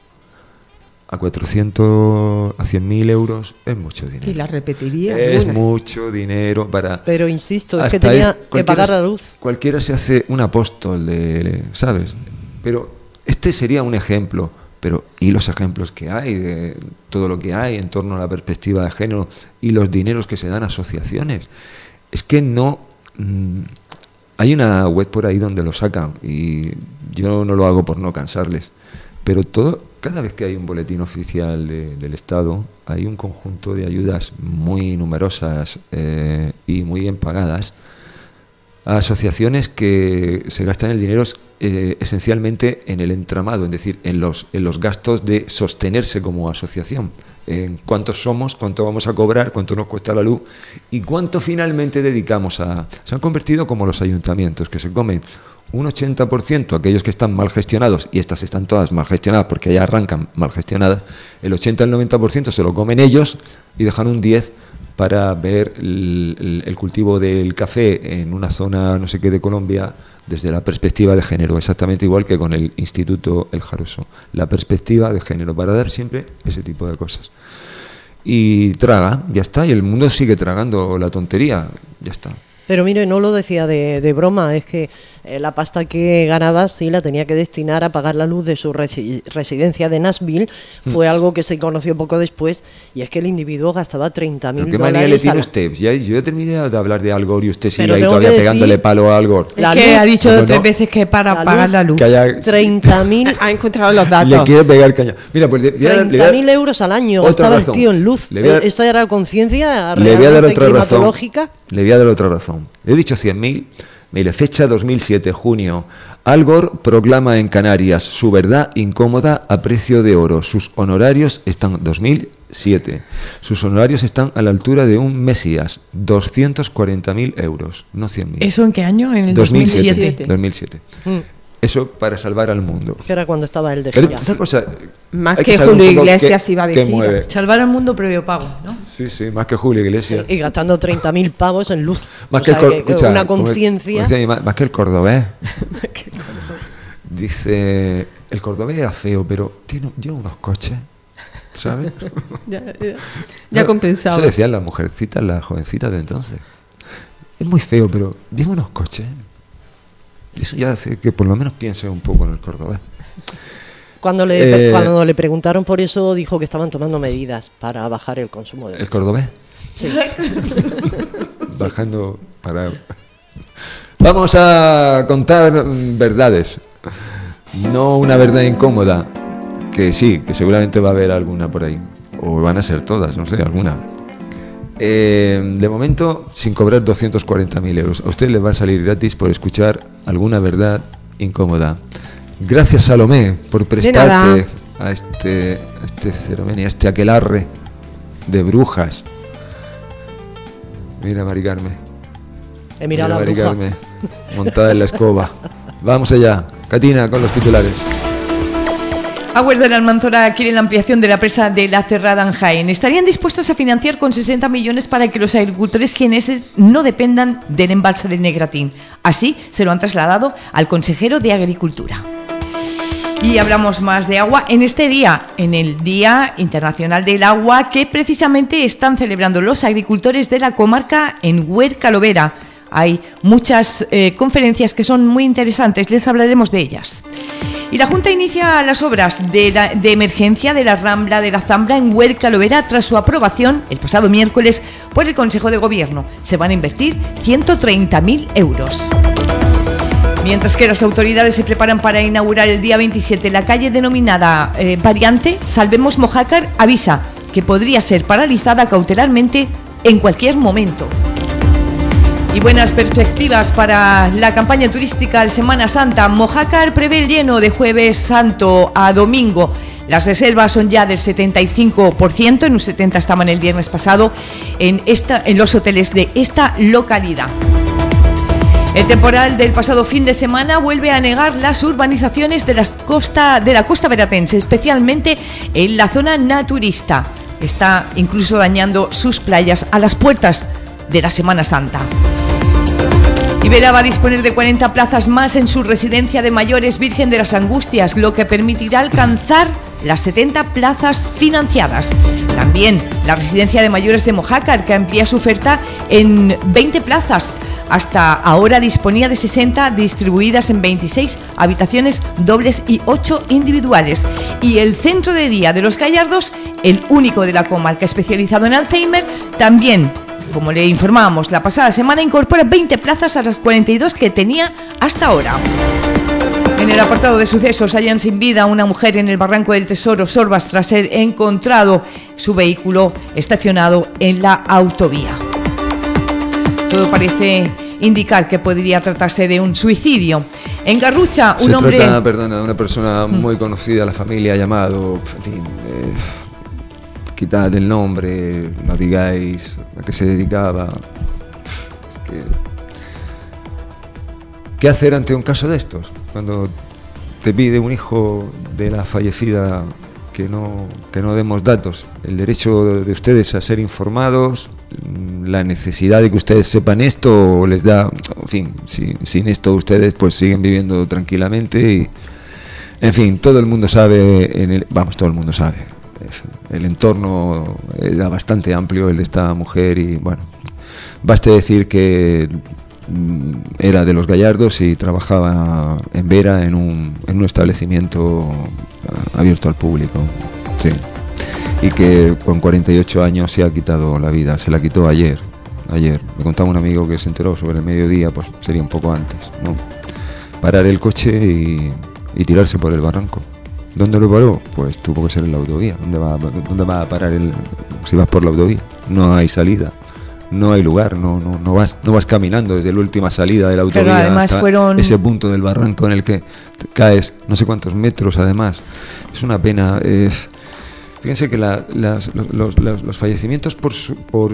A cuatrocientos, a cien mil euros es mucho dinero. Y la repetiría. Es algunas. mucho dinero para... Pero insisto, es que Hasta tenía es- que cualquiera pagar se- la luz. Cualquiera se hace un apóstol, de, ¿sabes? Pero este sería un ejemplo, pero ¿y los ejemplos que hay de todo lo que hay en torno a la perspectiva de género y los dineros que se dan a asociaciones? Es que no... mm, hay una web por ahí donde lo sacan y yo no lo hago por no cansarles, pero todo, cada vez que hay un boletín oficial de- del Estado, hay un conjunto de ayudas muy numerosas eh, y muy bien pagadas a asociaciones que se gastan el dinero eh, esencialmente en el entramado, es decir, en los, en los gastos de sostenerse como asociación. En cuántos somos, cuánto vamos a cobrar, cuánto nos cuesta la luz y cuánto finalmente dedicamos a... Se han convertido como los ayuntamientos, que se comen un ochenta por ciento aquellos que están mal gestionados, y estas están todas mal gestionadas porque ya arrancan mal gestionadas, el ochenta al noventa por ciento se lo comen ellos y dejan un diez por ciento para ver el, el, el cultivo del café en una zona no sé qué de Colombia desde la perspectiva de género, exactamente igual que con el Instituto El Jaroso, la perspectiva de género, para dar siempre ese tipo de cosas. Y traga, ya está, y el mundo sigue tragando la tontería, ya está. Pero mire, no lo decía de, de broma, es que eh, la pasta que ganaba sí la tenía que destinar a pagar la luz de su resi- residencia de Nashville. Fue algo que se conoció poco después, y es que el individuo gastaba treinta mil ¿Pero qué dólares. manía le a tiene la- usted? Ya, yo ya terminé de hablar de Al Gore y usted sigue Pero ahí tengo todavía que pegándole decir- palo a Al Gore. La es que luz. ha dicho Bueno, tres veces que para la pagar luz. la luz. Que haya- treinta mil Ha encontrado los le datos. quiere pegar caña. Mira, pues le- le voy a dar- le voy a treinta dar mil euros al año otra gastaba razón. el tío en luz. Le voy a dar- Eh, Esa era conciencia Le voy a dar realmente otra razón. climatológica. Le voy a dar otra razón. Le he dicho cien mil, Mire, fecha dos mil siete, junio. Al Gore proclama en Canarias su verdad incómoda a precio de oro. Sus honorarios están, dos mil siete, sus honorarios están a la altura de un Mesías, doscientos cuarenta mil euros, no cien mil. ¿Eso en qué año? En el dos mil siete. dos mil siete. dos mil siete. Mm. Eso para salvar al mundo. Que era cuando estaba el de Pero gira. esta cosa, Más hay que saber un Julio poco Iglesias qué- iba de qué gira. mueve. Salvar al mundo previo pago, ¿no? Sí, sí, más que Julio Iglesias. Y gastando treinta mil pavos en luz. Más O que sea, el cor- que- que escucha, una como- conciencia. como decía mi ma- más que el cordobés. Dice, el cordobés era feo, pero tiene, lleva unos coches, ¿sabes? Ya, ya, ya compensaba. Eso decían las mujercitas, las jovencitas de entonces. Es muy feo, pero lleva unos coches. Y eso ya hace que por lo menos piense un poco en el cordobés. Cuando le, Eh, cuando le preguntaron por eso, dijo que estaban tomando medidas para bajar el consumo de ¿El luz. cordobés? Sí. Bajando para... Vamos a contar mm, verdades. No una verdad incómoda, que sí, que seguramente va a haber alguna por ahí. O van a ser todas, no sé, alguna. Eh, de momento, sin cobrar doscientos cuarenta mil euros. A usted le va a salir gratis por escuchar alguna verdad incómoda. Gracias, Salomé, por prestarte a este, a este ceremonia, a este aquelarre de brujas. Mira, Mari Carmen. He mirado Mira, la Mari bruja. Carmen, montada en la escoba. Vamos allá. Catina, con los titulares. Aguas de la Almanzora quieren la ampliación de la presa de La Cerrada en Jaén. Estarían dispuestos a financiar con sesenta millones para que los agricultores jienenses no dependan del embalse de Negratín. Así se lo han trasladado al consejero de Agricultura. Y hablamos más de agua en este día, en el Día Internacional del Agua, que precisamente están celebrando los agricultores de la comarca en Huerca Lovera. Hay muchas eh, conferencias que son muy interesantes, les hablaremos de ellas. Y la Junta inicia las obras de, la, de emergencia de la Rambla de la Zambra en Huerca Lovera tras su aprobación el pasado miércoles por el Consejo de Gobierno. Se van a invertir ciento treinta mil euros. Mientras que las autoridades se preparan para inaugurar el día veintisiete la calle denominada eh, Variante, Salvemos Mojácar avisa que podría ser paralizada cautelarmente en cualquier momento. Y buenas perspectivas para la campaña turística de Semana Santa. Mojácar prevé el lleno de Jueves Santo a domingo. Las reservas son ya del setenta y cinco por ciento, en un setenta por ciento estaban el viernes pasado en, esta, en los hoteles de esta localidad. El temporal del pasado fin de semana vuelve a anegar las urbanizaciones de, las costa, de la costa veratense, especialmente en la zona naturista. Está incluso dañando sus playas a las puertas de la Semana Santa. Ibera va a disponer de cuarenta plazas más en su residencia de mayores Virgen de las Angustias, lo que permitirá alcanzar las setenta plazas financiadas. También la residencia de mayores de Mojácar, que amplía su oferta en veinte plazas. Hasta ahora disponía de sesenta, distribuidas en veintiséis habitaciones dobles y ocho individuales. Y el centro de día de Los Gallardos, el único de la comarca especializado en Alzheimer, también, como le informábamos la pasada semana, incorpora veinte plazas a las cuarenta y dos que tenía hasta ahora. En el apartado de sucesos, hallan sin vida a una mujer en el Barranco del Tesoro, Sorbas, tras ser encontrado su vehículo estacionado en la autovía. Todo parece indicar que podría tratarse de un suicidio. En Garrucha, un Se hombre... trata, perdona, de una persona muy conocida, la familia ha llamado, en fin, eh, quitad el nombre, no digáis a qué se dedicaba. Es que, ¿qué hacer ante un caso de estos? Cuando te pide un hijo de la fallecida que no, que no demos datos. El derecho de ustedes a ser informados, la necesidad de que ustedes sepan esto les da, en fin, sin, sin esto ustedes pues siguen viviendo tranquilamente y, en fin, todo el mundo sabe, en el, vamos, todo el mundo sabe. El entorno era bastante amplio, el de esta mujer, y bueno, baste decir que era de Los Gallardos y trabajaba en Vera en un, en un establecimiento abierto al público, sí, y que con cuarenta y ocho años se ha quitado la vida, se la quitó ayer, ayer, me contaba un amigo que se enteró sobre el mediodía, pues sería un poco antes, ¿no? Parar el coche y, y tirarse por el barranco. ¿Dónde lo paró? Pues tuvo que ser en la autovía. ¿Dónde va, dónde va a parar el, si vas por la autovía? No hay salida. no hay lugar, no, no, no vas, no vas caminando desde la última salida de la autovía además hasta fueron... ese punto del barranco en el que te caes no sé cuántos metros. Además, es una pena. Es, fíjense que la, las, los, los, los fallecimientos por, su, por,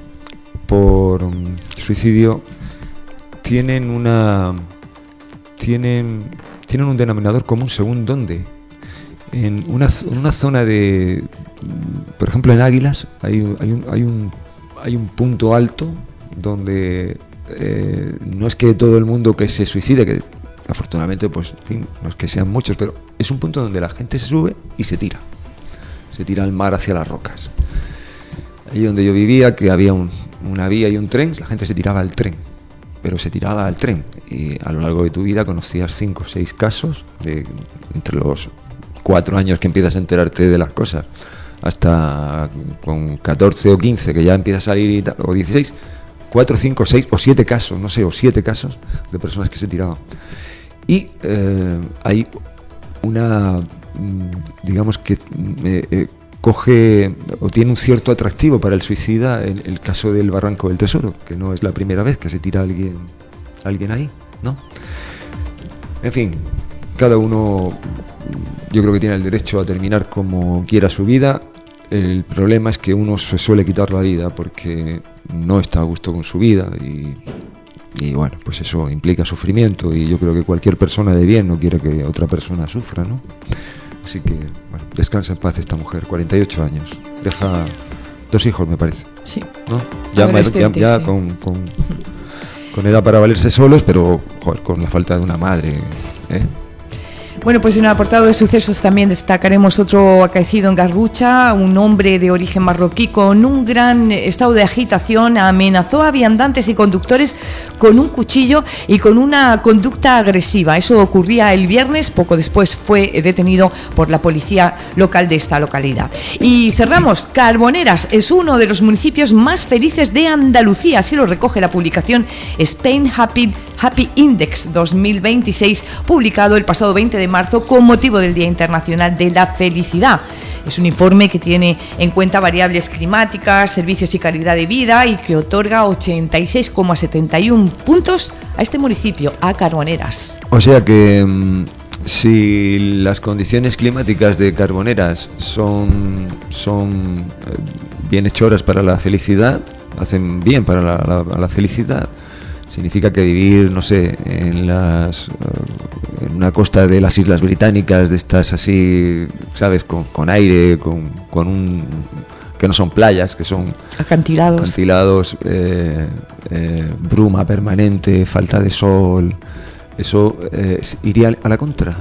por um, suicidio tienen una tienen tienen un denominador común según dónde. En una, en una zona de, por ejemplo, en Águilas hay, hay, un, hay, un, hay un punto alto donde eh, no es que todo el mundo que se suicide, que afortunadamente, pues, en fin, no es que sean muchos, pero es un punto donde la gente se sube y se tira. Se tira al mar hacia las rocas. Allí donde yo vivía, que había un, una vía y un tren, la gente se tiraba al tren, pero se tiraba al tren. Y a lo largo de tu vida conocías cinco o seis casos, de, entre los cuatro años que empiezas a enterarte de las cosas, hasta con catorce o quince, que ya empieza a salir, y tal, o dieciséis, cuatro, cinco, seis o siete casos, no sé, o siete casos de personas que se tiraban. Y eh, hay una, digamos que eh, eh, coge o tiene un cierto atractivo para el suicida en el caso del Barranco del Tesoro, que no es la primera vez que se tira alguien, alguien ahí, ¿no? En fin, cada uno, yo creo que tiene el derecho a terminar como quiera su vida. El problema es que uno se suele quitar la vida porque no está a gusto con su vida y, y bueno, pues eso implica sufrimiento, y yo creo que cualquier persona de bien no quiere que otra persona sufra, ¿no? Así que, bueno, descansa en paz esta mujer, cuarenta y ocho años, deja dos hijos, me parece. Sí. ¿No? Ya, ya, ya sí. con, con, con edad para valerse solos, pero joder, con la falta de una madre, ¿eh? Bueno, pues en el apartado de sucesos también destacaremos otro acaecido en Garrucha. Un hombre de origen marroquí con un gran estado de agitación amenazó a viandantes y conductores con un cuchillo y con una conducta agresiva. Eso ocurría el viernes, poco después fue detenido por la policía local de esta localidad. Y cerramos, Carboneras es uno de los municipios más felices de Andalucía, así lo recoge la publicación Spain Happy Happy Index dos mil veintiséis, publicado el pasado veinte de marzo con motivo del Día Internacional de la Felicidad. Es un informe que tiene en cuenta variables climáticas, servicios y calidad de vida, y que otorga ochenta y seis coma setenta y uno puntos a este municipio, a Carboneras. O sea que mmm, si las condiciones climáticas de Carboneras son, son eh, bienhechoras para la felicidad, hacen bien para la, la, la felicidad, significa que vivir, no sé, en las en una costa de las Islas Británicas, de estas así, ¿sabes? Con, con aire, con, con un... que no son playas, que son... Acantilados. Acantilados, eh, eh, bruma permanente, falta de sol, eso eh, iría a la contra.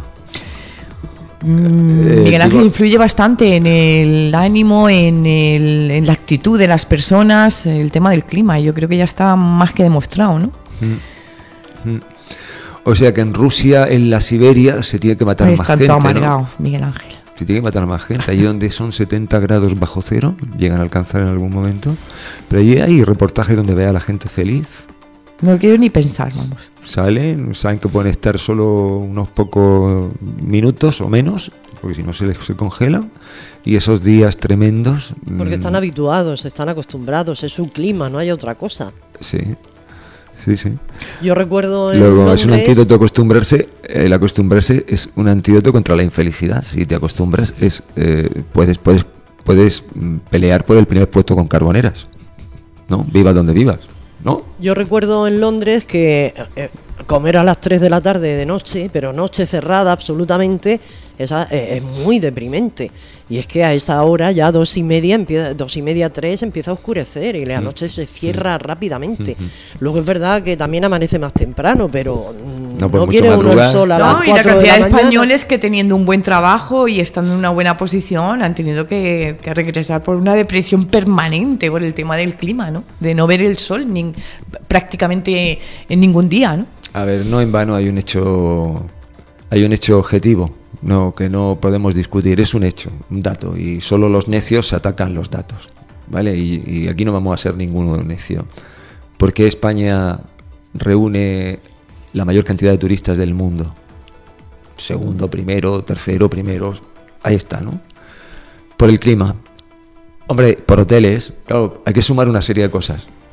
Mm, eh, Miguel Ángel, digo, influye bastante en el ánimo, en, el, en la actitud de las personas, el tema del clima. Yo creo que ya está más que demostrado, ¿no? Mm, mm. O sea que en Rusia, en la Siberia, se tiene que matar Ahí más está gente, todo amargado, ¿no? Miguel Ángel. Se tiene que matar más gente. Allí donde son setenta grados bajo cero, llegan a alcanzar en algún momento. Pero allí hay reportajes donde ve a la gente feliz. No lo quiero ni pensar, vamos. Salen, saben que pueden estar solo unos pocos minutos o menos, porque si no se les se congelan, y esos días tremendos... Porque están habituados, están acostumbrados, es su clima, no hay otra cosa. Sí, sí, sí. Yo recuerdo en Luego, Londres... es un antídoto acostumbrarse, el acostumbrarse es un antídoto contra la infelicidad. Si te acostumbras, es eh, puedes, puedes, puedes pelear por el primer puesto con Carboneras, ¿no? Vivas donde vivas, ¿no? Yo recuerdo en Londres que eh, comer a las tres de la tarde de noche, pero noche cerrada absolutamente, esa, eh, es muy deprimente. Y es que a esa hora ya dos y media, empieza, dos y media, tres empieza a oscurecer y la noche se cierra rápidamente. Luego es verdad que también amanece más temprano, pero no, no quiere uno el sol a no, las y la cantidad de, de españoles que teniendo un buen trabajo y estando en una buena posición han tenido que, que regresar por una depresión permanente por el tema del clima, ¿no? De no ver el sol ni, prácticamente en ningún día, ¿no? A ver, no en vano hay un hecho, hay un hecho objetivo, no, que no podemos discutir, es un hecho, un dato, y solo los necios atacan los datos, ¿vale? Y, y aquí no vamos a ser ninguno necio. ¿Por qué España reúne la mayor cantidad de turistas del mundo? Segundo, primero, tercero, primero, ahí está, ¿no? Por el clima. Hombre, por hoteles, claro, hay que sumar una serie de cosas.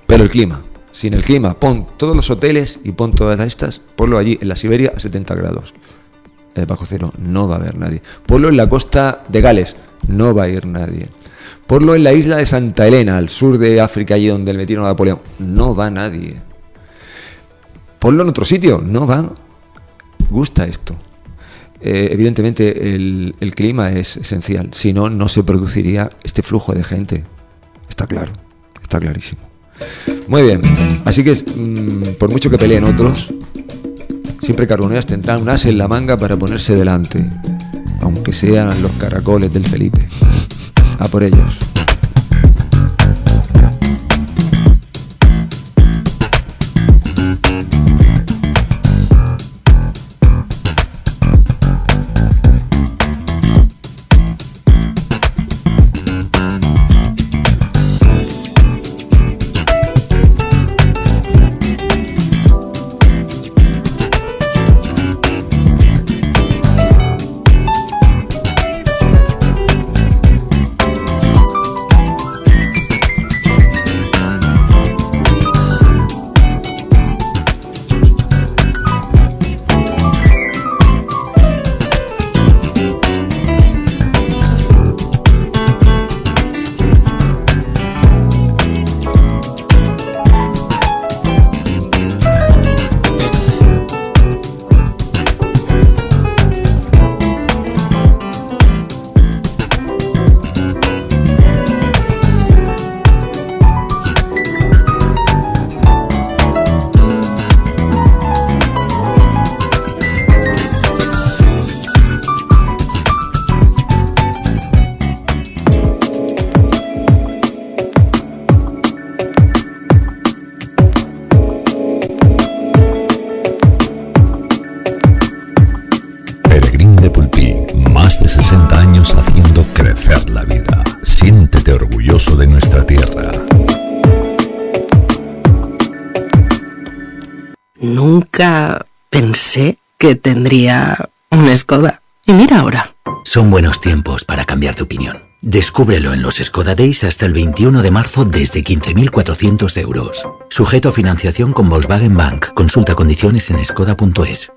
Pero el clima, sin el clima, pon todos los hoteles y pon todas estas, ponlo allí en la Siberia a setenta grados. Eh, bajo cero, no va a haber nadie. Ponlo en la costa de Gales, no va a ir nadie. Ponlo en la isla de Santa Elena, al sur de África, allí donde le metieron a Napoleón, no va nadie. Ponlo en otro sitio, no va. Gusta esto. Eh, evidentemente el, el clima es esencial, si no, no se produciría este flujo de gente. Está claro, está clarísimo. Muy bien, así que mmm, por mucho que peleen otros, siempre Carboneras tendrán un as en la manga para ponerse delante, aunque sean los caracoles del Felipe. A por ellos. Haciendo crecer la vida. Siéntete orgulloso de nuestra tierra. Nunca pensé que tendría un Skoda. Y mira ahora. Son buenos tiempos para cambiar de opinión. Descúbrelo en los Skoda Days hasta el veintiuno de marzo desde quince mil cuatrocientos euros. Sujeto a financiación con Volkswagen Bank. Consulta condiciones en skoda punto es.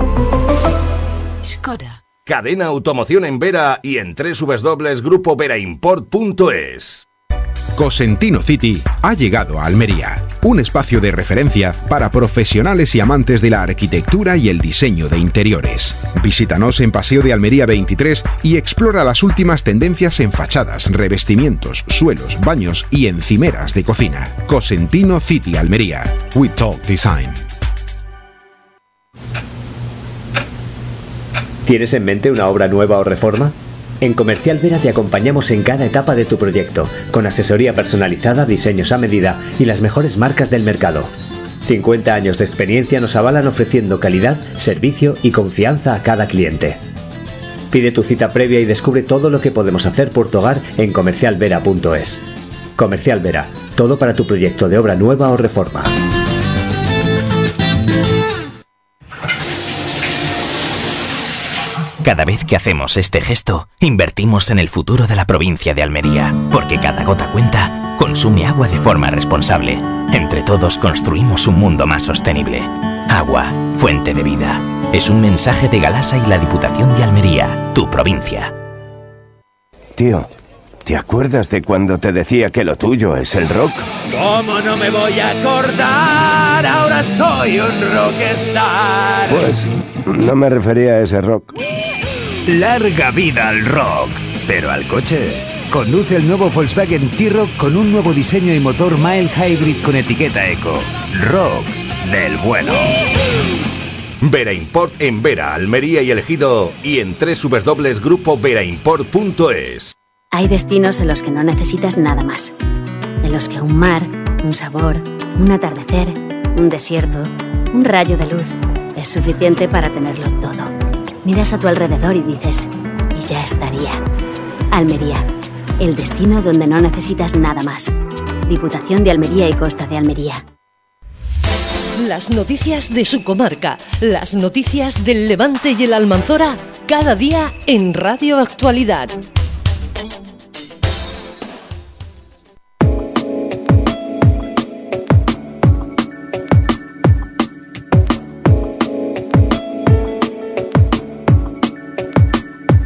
Skoda. Cadena Automoción en Vera y en doble u doble u doble u punto grupo vera import punto es. Cosentino City ha llegado a Almería, un espacio de referencia para profesionales y amantes de la arquitectura y el diseño de interiores. Visítanos en Paseo de Almería veintitrés y explora las últimas tendencias en fachadas, revestimientos, suelos, baños y encimeras de cocina. Cosentino City Almería. We Talk Design. ¿Tienes en mente una obra nueva o reforma? En Comercial Vera te acompañamos en cada etapa de tu proyecto, con asesoría personalizada, diseños a medida y las mejores marcas del mercado. cincuenta años de experiencia nos avalan ofreciendo calidad, servicio y confianza a cada cliente. Pide tu cita previa y descubre todo lo que podemos hacer por tu hogar en comercial vera punto es. Comercial Vera, todo para tu proyecto de obra nueva o reforma. Cada vez que hacemos este gesto, invertimos en el futuro de la provincia de Almería, porque cada gota cuenta, consume agua de forma responsable. Entre todos construimos un mundo más sostenible. Agua, fuente de vida. Es un mensaje de Galasa y la Diputación de Almería, tu provincia. Tío, ¿te acuerdas de cuando te decía que lo tuyo es el rock? ¿Cómo no me voy a acordar? Ahora soy un rockstar. Pues no me refería a ese rock. Larga vida al rock, pero al coche. Conduce el nuevo Volkswagen T-Roc con un nuevo diseño y motor mild hybrid con etiqueta eco. Rock del bueno. Vera Import en Vera, Almería y El Ejido y en doble u doble u doble u punto grupo vera import punto es. Hay destinos en los que no necesitas nada más. En los que un mar, un sabor, un atardecer, un desierto, un rayo de luz es suficiente para tenerlo todo. Miras a tu alrededor y dices, y ya estaría. Almería, el destino donde no necesitas nada más. Diputación de Almería y Costa de Almería. Las noticias de su comarca, las noticias del Levante y el Almanzora, cada día en Radio Actualidad.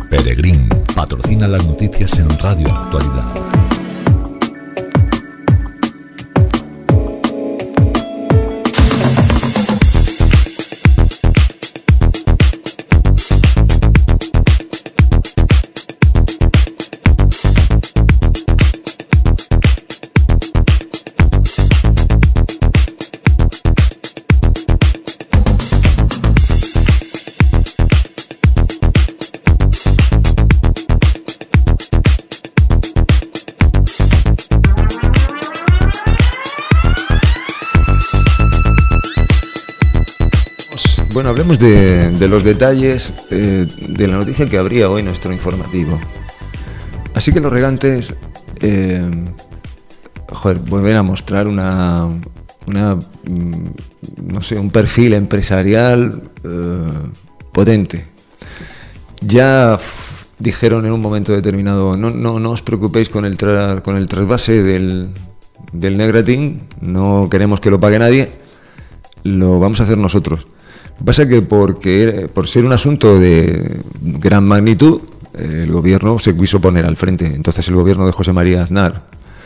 Peregrín patrocina las noticias en Radio Actualidad. Bueno, hablemos de, de los detalles eh, de la noticia que habría hoy nuestro informativo. Así que los regantes, eh, joder, vuelven a mostrar una, una, no sé, un perfil empresarial eh, potente. Ya f, dijeron en un momento determinado, no, no, no os preocupéis con el, tra, con el trasvase del, del Negratín, no queremos que lo pague nadie, lo vamos a hacer nosotros. Pasa que porque por ser un asunto de gran magnitud, el gobierno se quiso poner al frente. Entonces el gobierno de José María Aznar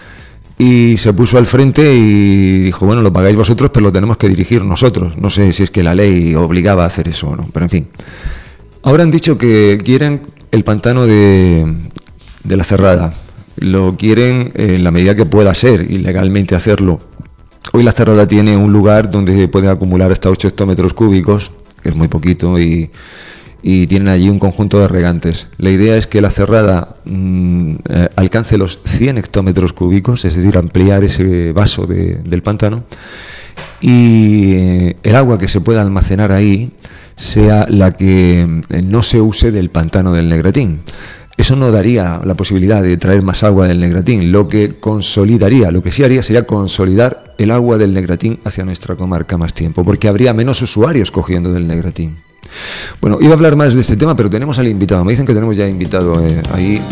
y se puso al frente y dijo, bueno, lo pagáis vosotros, pero lo tenemos que dirigir nosotros. No sé si es que la ley obligaba a hacer eso o no, pero en fin. Ahora han dicho que quieren el pantano de, de la Cerrada. Lo quieren en la medida que pueda ser y legalmente hacerlo. Hoy la Cerrada tiene un lugar donde puede acumular hasta ocho hectómetros cúbicos, que es muy poquito, y, y tienen allí un conjunto de regantes. La idea es que la Cerrada mmm, eh, alcance los cien hectómetros cúbicos, es decir, ampliar ese vaso de, del pantano, y eh, el agua que se pueda almacenar ahí sea la que eh, no se use del pantano del Negratín. Eso no daría la posibilidad de traer más agua del Negratín. Lo que consolidaría, lo que sí haría sería consolidar el agua del Negratín hacia nuestra comarca más tiempo, porque habría menos usuarios cogiendo del Negratín. Bueno, iba a hablar más de este tema, pero tenemos al invitado. Me dicen que tenemos ya invitado eh, ahí.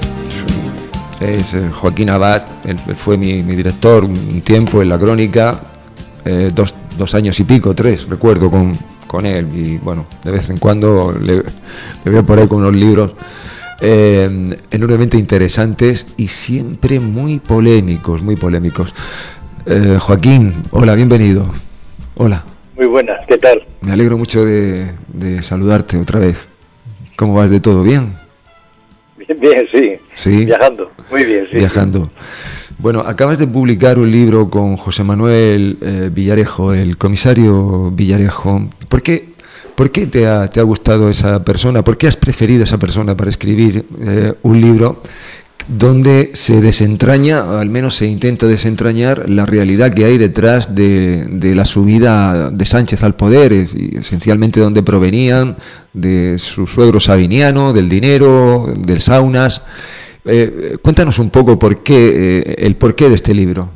Es eh, Joaquín Abad, él, él fue mi, mi director un tiempo en La Crónica, eh, dos, dos años y pico, tres, recuerdo, con, con él. Y bueno, de vez en cuando le, le veo por ahí con unos libros Eh, enormemente interesantes y siempre muy polémicos, muy polémicos. Eh, Joaquín, hola, bienvenido. Hola. Muy buenas, ¿qué tal? Me alegro mucho de, de saludarte otra vez. ¿Cómo vas de todo? ¿Bien? Bien, bien, sí. Sí. Viajando, muy bien, sí. Viajando. Sí. Bueno, acabas de publicar un libro con José Manuel eh, Villarejo, el comisario Villarejo. ¿Por qué? ¿Por qué te ha, te ha gustado esa persona? ¿Por qué has preferido esa persona para escribir eh, un libro donde se desentraña, al menos se intenta desentrañar, la realidad que hay detrás de, de la subida de Sánchez al poder, y esencialmente donde provenían, de su suegro sabiniano, del dinero, del saunas? Eh, cuéntanos un poco por qué, eh, el porqué de este libro.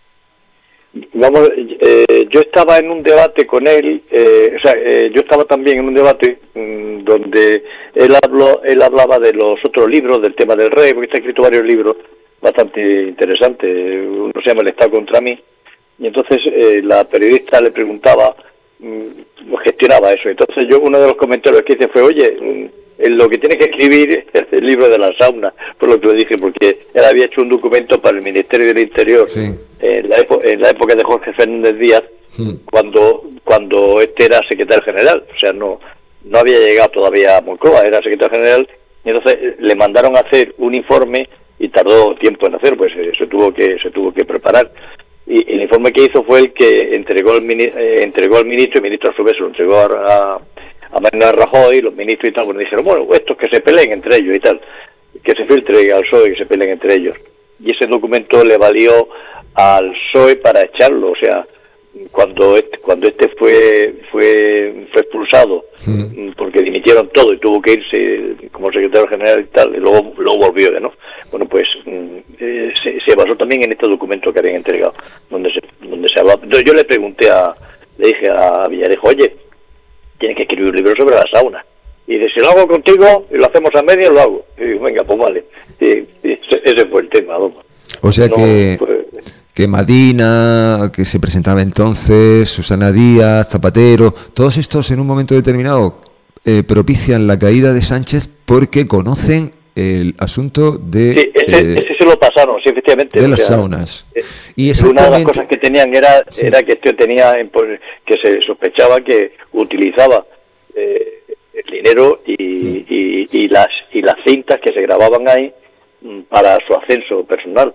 Vamos, eh, yo estaba en un debate con él, eh, o sea, eh, yo estaba también en un debate mmm, donde él habló, él hablaba de los otros libros, del tema del rey, porque está escrito varios libros bastante interesantes. Uno se llama El Estado contra mí, y entonces eh, la periodista le preguntaba, mmm, gestionaba eso. Entonces yo, uno de los comentarios que hice fue, oye, mmm, lo que tiene que escribir es el libro de la sauna, por lo que le dije, porque él había hecho un documento para el Ministerio del Interior, sí, en, la época, en la época de Jorge Fernández Díaz, sí, cuando cuando este era secretario general, o sea, no no había llegado todavía a Moncloa, era secretario general, y entonces le mandaron a hacer un informe y tardó tiempo en hacer, pues eh, se tuvo que se tuvo que preparar. Y el informe que hizo fue el que entregó el mini, eh, entregó al ministro, y el ministro a su vez lo entregó a, a a Mariano Rajoy, los ministros y tal, bueno, dijeron, bueno, estos que se peleen entre ellos y tal, que se filtre al P S O E y que se peleen entre ellos. Y ese documento le valió al P S O E para echarlo, o sea, cuando este, cuando este fue fue fue expulsado, sí, porque dimitieron todo y tuvo que irse como secretario general y tal, y luego, luego volvió de no. Bueno, pues eh, se, se basó también en este documento que habían entregado, donde se donde se hablaba. Entonces yo le pregunté a, le dije a Villarejo, oye, tienes que escribir un libro sobre la sauna. Y dice, si lo hago contigo y lo hacemos a media, lo hago. Y digo, venga, pues vale. Y, y ese fue el tema, vamos. O sea no, que, pues, que Madina, que se presentaba entonces, Susana Díaz, Zapatero, todos estos en un momento determinado eh, propician la caída de Sánchez porque conocen el asunto de... Sí, ese, eh, ese se lo pasaron, sí, efectivamente. de o las sea, saunas. eh, Y una de las exactamente... cosas que tenían era, era que este tenía, en- pues, que se sospechaba que utilizaba eh, el dinero y, y, y las y las cintas que se grababan ahí mm, para su ascenso personal.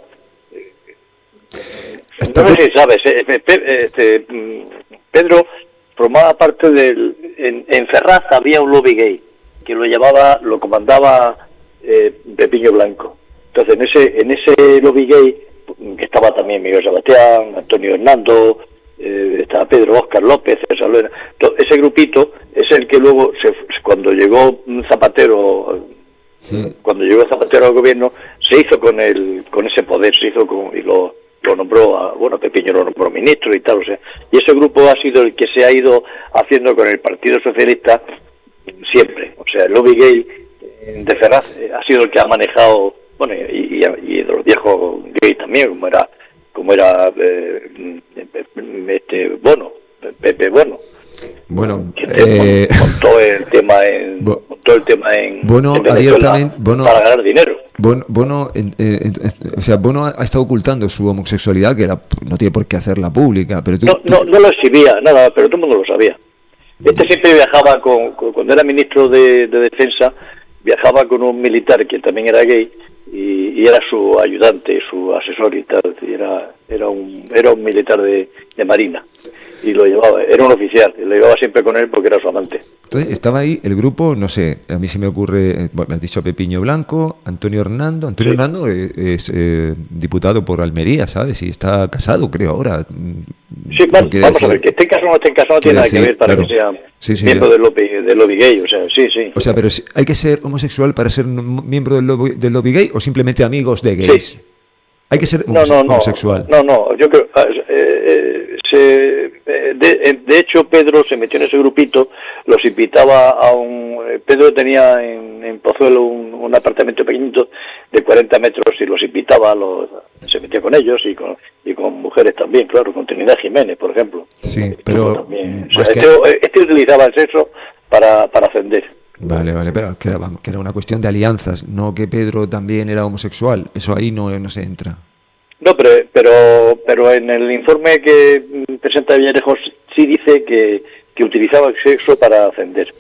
No sé si sabes, eh, Pe- Pe- este, mm, Pedro formaba parte del... En, en Ferraz había un lobby gay que lo llevaba, lo comandaba eh, Pepiño Blanco. Entonces en ese en ese lobby gay que estaba también Miguel Sebastián, Antonio Hernando, eh, estaba Pedro Óscar López, César Luena. To- ese grupito es el que luego, se, cuando llegó Zapatero, cuando llegó Zapatero al gobierno, se hizo con el con ese poder, se hizo con, y lo, lo nombró, a, bueno, Pepiño lo nombró ministro y tal, o sea, y ese grupo ha sido el que se ha ido haciendo con el Partido Socialista siempre, o sea, el lobby gay eh, de Ferraz eh, ha sido el que ha manejado, bueno, y, y, y de los viejos gay también, como era como era eh, este Bono, Pepe Bono, Bueno, que eh, montó el tema en montó el tema en, Bono en Venezuela abiertamente... Bono, para ganar dinero. Bono, Bono, eh, eh, eh, o sea, Bono ha, ha estado ocultando su homosexualidad, que la- no tiene por qué hacerla pública, pero tú... No, no, no lo exhibía, nada, pero todo el mundo lo sabía. Este siempre viajaba con, con- cuando era ministro de, de Defensa, viajaba con un militar que también era gay y, y era su ayudante, su asesor y tal, y era era un era un militar de, de Marina y lo llevaba, era un oficial, y lo llevaba siempre con él porque era su amante. Entonces, estaba ahí el grupo, no sé, a mí se me ocurre, eh, bueno, me has dicho Pepiño Blanco, Antonio Hernando. Antonio Hernando eh, es eh, diputado por Almería, ¿sabes? Y está casado, creo, ahora. Sí, vamos, vamos a ver, que esté en casa o no esté en casa no tiene nada que ver para que sea Sí, sí, miembro ya. del lobby, del lobby gay, o sea, sí, sí. O sea, pero si- ¿hay que ser homosexual para ser un miembro del lobby, del lobby gay o simplemente amigos de gays? Hay que ser No, homose- no, no, homosexual. no, no, yo creo, ah, eh, eh, se, eh, de, eh, de hecho Pedro se metió en ese grupito, los invitaba a un, eh, Pedro tenía en, en Pozuelo un, un apartamento pequeñito de cuarenta metros y los invitaba, a los, se metía con ellos y con, y con mujeres también, claro, con Trinidad Jiménez, por ejemplo. Sí, pero... También. O más sea, que- este, este utilizaba el sexo para, para ascender. Vale, vale, pero que era, vamos, que era una cuestión de alianzas, no que Pedro también era homosexual. Eso ahí no, no se entra. No, pero, pero, pero en el informe que mm, presenta Villarejo sí dice que, que utilizaba el sexo para ascender.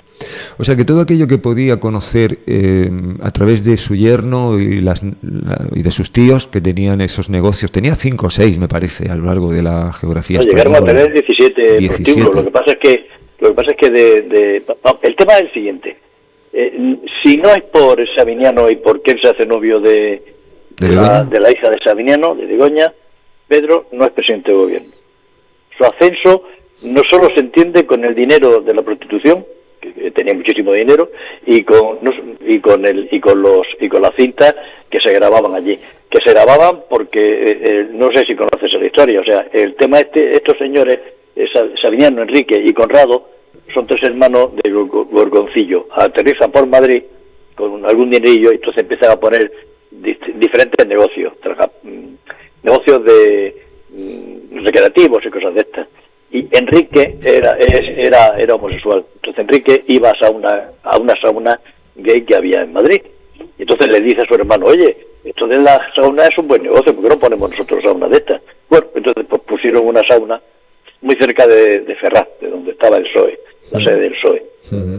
O sea que todo aquello que podía conocer eh, a través de su yerno y, las, la- y de sus tíos que tenían esos negocios, tenía cinco o seis, me parece, a lo largo de la geografía No, llegaron a española. tener diecisiete prostíbulos. Lo que pasa es que, lo que pasa es que de, de- el tema es el siguiente. Eh, si no es por Sabiniano y porque él se hace novio de, ¿De de, la, Begoña? de la hija de Sabiniano, de Begoña, Pedro no es presidente de gobierno. Su ascenso no solo se entiende con el dinero de la prostitución, que, que tenía muchísimo dinero, y con no, y con el y con los y con las cintas que se grababan allí, que se grababan porque eh, eh, no sé si conoces la historia, o sea, el tema este, estos señores, eh, Sa- Sabiniano, Enrique y Conrado, son tres hermanos de Gor- Gorgoncillo, aterrizan por Madrid con algún dinerillo y entonces empiezan a poner dist- diferentes negocios, traga- mm, negocios de mm, recreativos y cosas de estas. Y Enrique era es- era era homosexual. Entonces Enrique iba a, sauna, a una sauna gay que había en Madrid. Y entonces le dice a su hermano, oye, esto de la sauna es un buen negocio, ¿por qué no ponemos nosotros sauna de estas? Bueno, entonces pues pusieron una sauna muy cerca de, de Ferraz, de donde estaba el P S O E, la sede del P S O E.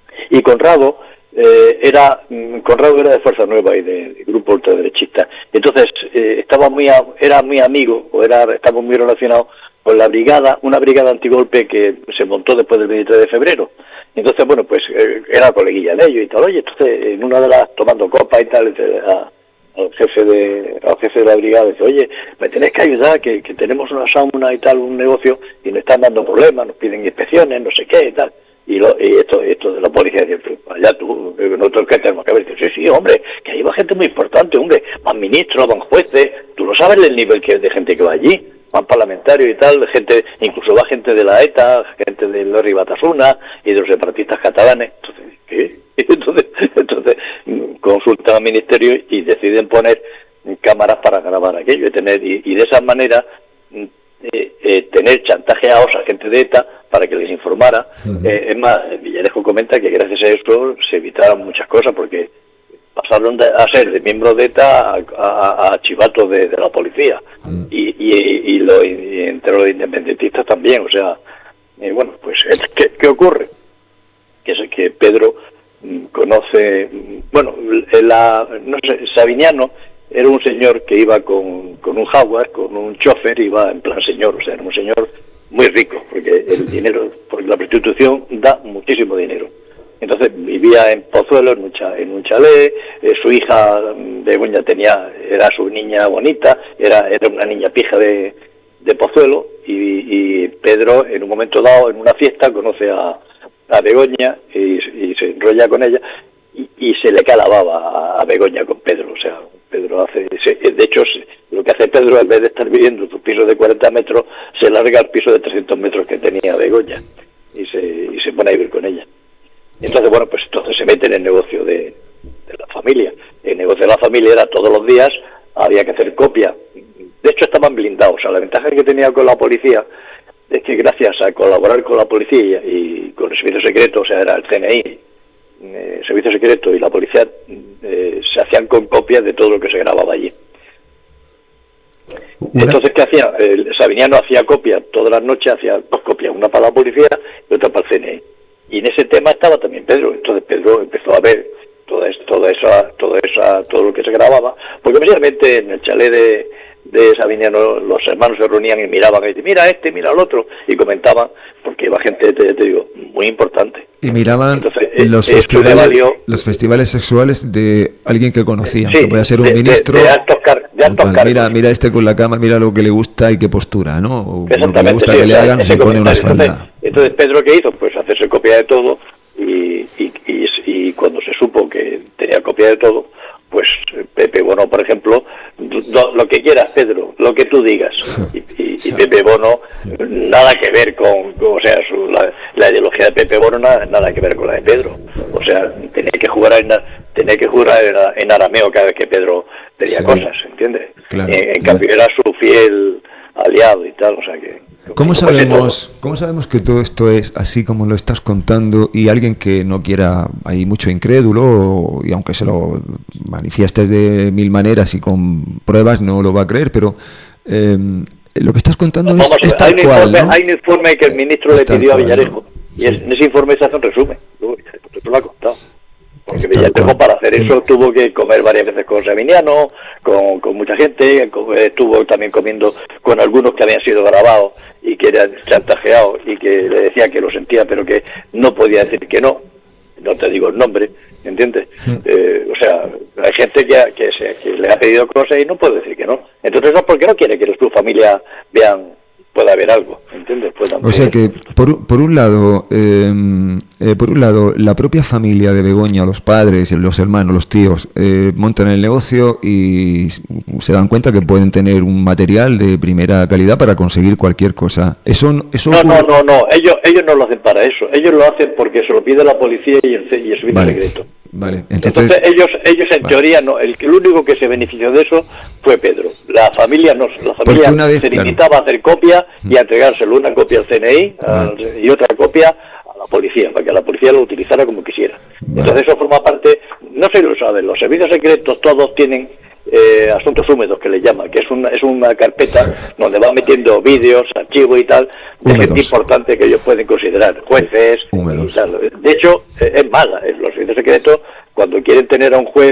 Y Conrado eh, era mm, Conrado era de Fuerza Nueva y de, de grupo ultraderechista. Entonces eh, estaba muy a- era muy amigo o era estaba muy relacionado con la brigada, una brigada antigolpe que se montó después del veintitrés de febrero. Entonces bueno, pues eh, era coleguilla de ellos y tal. Oye, entonces en una de las tomando copa y tal, eh, a- al jefe de al jefe de la brigada dice, oye, me tenés que ayudar, que, que tenemos una sauna y tal, un negocio y nos están dando problemas, nos piden inspecciones, no sé qué y tal. Y, lo, y esto, esto de la policía dice, pues, allá tú, eh, nosotros que tenemos que ver, dice, sí, sí, hombre, que ahí va gente muy importante, hombre, van ministros, van jueces, tú no sabes el nivel que de gente que va allí, van parlamentarios y tal, gente, incluso va gente de la ETA, gente de Lorri Batasuna y de los separatistas catalanes. Entonces, ¿qué? Entonces, entonces mm, consultan al ministerio y deciden poner cámaras para grabar aquello y tener y, y de esa manera mm, eh, eh, tener chantajeados a gente de ETA para que les informara. Uh-huh. eh, es más, Villarejo comenta que gracias a eso se evitaron muchas cosas, porque pasaron de, a ser de miembros de ETA a, a, a chivatos de, de la policía. Uh-huh. y, y, y, lo, y entre los independentistas también. O sea, eh, bueno, pues ¿qué, qué ocurre? Que es que Pedro mm, conoce, bueno, la, no sé, Sabiniano era un señor que iba con, con un Jaguar, con un chofer, iba en plan señor, o sea, era un señor muy rico, porque el dinero, porque la prostitución da muchísimo dinero. Entonces vivía en Pozuelo, en un, cha, en un chalet, eh, su hija Begoña tenía, era su niña bonita, era, era una niña pija de, de Pozuelo, y, y Pedro en un momento dado, en una fiesta, conoce a, a Begoña y, y se enrolla con ella, y, y se le calababa a, a Begoña con Pedro, o sea, Pedro hace, de hecho, lo que hace Pedro, en vez de estar viviendo en su piso de cuarenta metros, se larga al piso de trescientos metros que tenía Begoña y se, y se pone a vivir con ella. Entonces, bueno, pues entonces se mete en el negocio de, de la familia. El negocio de la familia era todos los días, había que hacer copia. De hecho, estaban blindados. O sea, la ventaja que tenía con la policía es que gracias a colaborar con la policía y con el servicio secreto, o sea, era el C N I, Eh, servicio secreto y la policía, eh, se hacían con copias de todo lo que se grababa allí. Una... Entonces, ¿qué hacía? El Sabiniano hacía copias todas las noches, hacía dos copias, una para la policía y otra para el C N I. Y en ese tema estaba también Pedro. Entonces Pedro empezó a ver toda, toda esa, toda esa, todo lo que se grababa, porque precisamente en el chalet de de Sabiniano los hermanos se reunían y miraban y decían, mira este, mira el otro, y comentaban, porque iba gente, te, te digo, muy importante. Y miraban Entonces, los, eh, festivales, valió, los festivales sexuales de alguien que conocían, sí, que puede ser un de, ministro. De, de altos car de altos tal, mira, mira este con la cama, mira lo que le gusta y qué postura, ¿no? O lo que le gusta sí, que le hagan, se pone una entonces, falda. Entonces Pedro, ¿qué hizo? Pues hacerse copia de todo, y, y, y, y cuando se supo que tenía copia de todo, pues Pepe Bono, por ejemplo, lo, lo que quieras, Pedro, lo que tú digas. Y, y, y Pepe Bono, nada que ver con, con o sea, su, la, la ideología de Pepe Bono, nada, nada que ver con la de Pedro. O sea, tenía que jugar en, tenía que jurar en, en arameo cada vez que Pedro tenía sí. cosas, ¿entiendes? Claro, en, en cambio era su fiel aliado y tal, o sea que... ¿Cómo sabemos, ¿Cómo sabemos que todo esto es así como lo estás contando y alguien que no quiera, hay mucho incrédulo y aunque se lo manifiestes de mil maneras y con pruebas no lo va a creer, pero eh, lo que estás contando es, es tal hay cual, informe, ¿no? Hay un informe que el ministro es le pidió cual, a Villarejo, ¿no? y es, sí. en ese informe se hace un resumen, luego lo ha contado. Porque Villarejo, para hacer eso, mm. tuvo que comer varias veces con Sabiniano, con, con mucha gente, con, estuvo también comiendo con algunos que habían sido grabados y que eran chantajeados y que le decía que lo sentía, pero que no podía decir que no. No te digo el nombre, ¿entiendes? Mm. Eh, o sea, hay gente que, que, se, que le ha pedido cosas y no puede decir que no. Entonces, no, porque no quiere que su familia vean, pueda haber algo, ¿entiendes? Puedan o sea que, por, por un lado, eh, eh, por un lado, la propia familia de Begoña, los padres, los hermanos, los tíos, eh, montan el negocio y se dan cuenta que pueden tener un material de primera calidad para conseguir cualquier cosa. Eso, eso no, no, no, no, ellos, ellos no lo hacen para eso. Ellos lo hacen porque se lo pide la policía y el, y el servicio vale. secreto. Vale, entonces, entonces ellos ellos en vale. teoría no, el, el único que se benefició de eso fue Pedro. La familia no, la familia una vez, se limitaba claro. a hacer copia y a entregárselo, una copia al C N I vale. al, y otra copia a la policía, para que la policía lo utilizara como quisiera. Vale. Entonces eso forma parte, no sé si lo saben, los servicios secretos todos tienen eh, asuntos húmedos que le llaman, que es una, es una carpeta donde van metiendo vídeos, archivos y tal, de húmedos. Gente importante que ellos pueden considerar, jueces húmedos. Y tal. De hecho, eh, es mala, eh, los servicios secretos, cuando quieren tener a un juez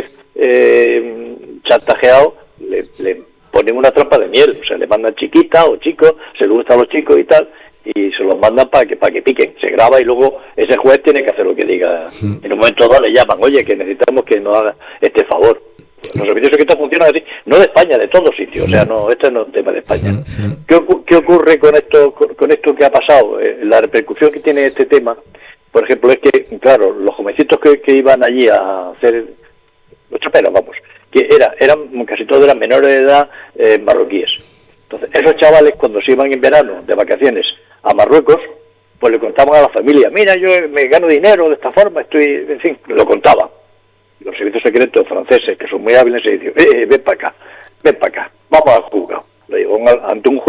eh, chantajeado, le, le ponen una trampa de miel, o sea, le mandan chiquita o chicos, se le gustan los chicos y tal, y se los mandan para que para que piquen, se graba y luego ese juez tiene que hacer lo que diga. Sí. En un momento dado le llaman, oye, que necesitamos que nos haga este favor. Los servicios secretos funcionan así, no de España, de todos sitios, o sea, no, este no es un tema de España. Sí, sí. ¿Qué, ¿Qué ocurre con esto con, con esto que ha pasado? Eh, la repercusión que tiene este tema, por ejemplo, es que, claro, los jovencitos que, que iban allí a hacer, los chaperos, vamos, que era, eran casi todos eran menores de edad eh, marroquíes. Entonces, esos chavales, cuando se iban en verano de vacaciones a Marruecos, pues le contaban a la familia, mira, yo me gano dinero de esta forma, estoy, en fin, lo contaban. Los servicios secretos franceses, que son muy hábiles, se dicen, eh, ven para acá, ven para acá, vamos al juzgado. Lo llevan ante un juez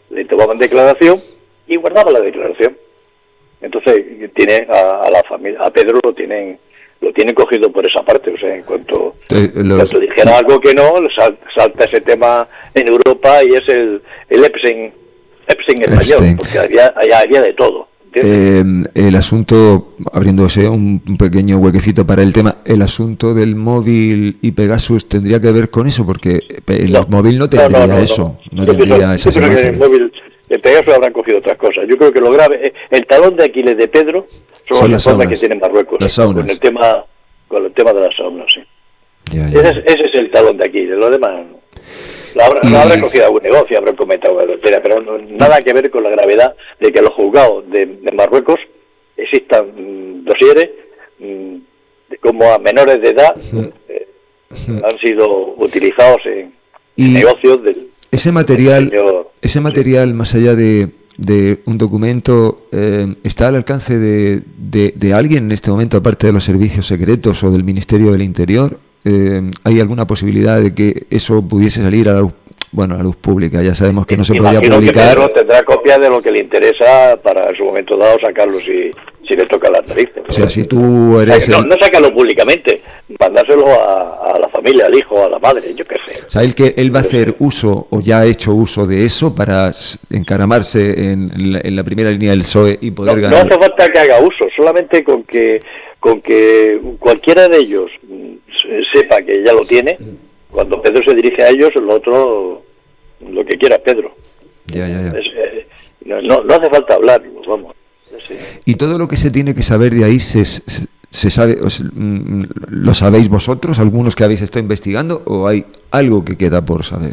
le tomaban declaración y guardaban la declaración. Entonces tiene a, a la familia, a Pedro lo tienen lo tienen cogido por esa parte, o sea, en cuanto, Te- en los- cuanto dijera algo que no, sal- salta ese tema en Europa y es el, el Epstein, Epstein español, Epstein. porque había, había, había de todo. Eh, el asunto, abriéndose un, un pequeño huequecito para el tema, el asunto del móvil y Pegasus tendría que ver con eso, porque el No. móvil no No, tendría no, no, no. eso, no, Yo tendría pienso- esas yo creo que en el imágenes. móvil, en Pegasus habrán cogido otras cosas. Yo creo que lo grave, eh, el talón de Aquiles de Pedro son, Son las las informes que saunas. tiene Marruecos, Las eh, saunas. con el tema, con el tema de las saunas, sí. Ya, ya. Ese, es, ese es el talón de Aquiles, lo demás no. Lo habrá, Y- lo habrá cogido algún negocio, habrán comentado algo, pero, pero no- nada que ver con la gravedad de que los juzgados de, de Marruecos existan mm, dosieres mm, de cómo a menores de edad eh, han sido utilizados en, Y- en negocios del Ese material, señor. ese material más allá de, de un documento, eh, ¿está al alcance de, de, de alguien en este momento, aparte de los servicios secretos o del Ministerio del Interior? Eh, ¿Hay alguna posibilidad de que eso pudiese salir a la luz, bueno, a la luz pública? Ya sabemos que no se podría Imagino que publicar. Pedro tendrá copia de lo que le interesa para en su momento dado sacarlo si, si le toca las narices. O sea, si tú eres no, el, no sacarlo públicamente, mandárselo a, a la familia, al hijo, a la madre, yo qué sé. o sea, él que él va a hacer uso o ya ha hecho uso de eso para s- encaramarse en la, en la primera línea del P S O E y poder No, no ganar. hace falta que haga uso, solamente con que con que cualquiera de ellos mm, se- sepa que ya lo tiene, cuando Pedro se dirige a ellos, lo otro, lo que quiera Pedro. Ya, ya, ya. Es, eh, no, no, no hace falta hablar, vamos. Sí. Y todo lo que se tiene que saber de ahí se, se, se sabe, o se- mm, ¿lo sabéis vosotros, algunos que habéis estado investigando, o hay algo que queda por saber?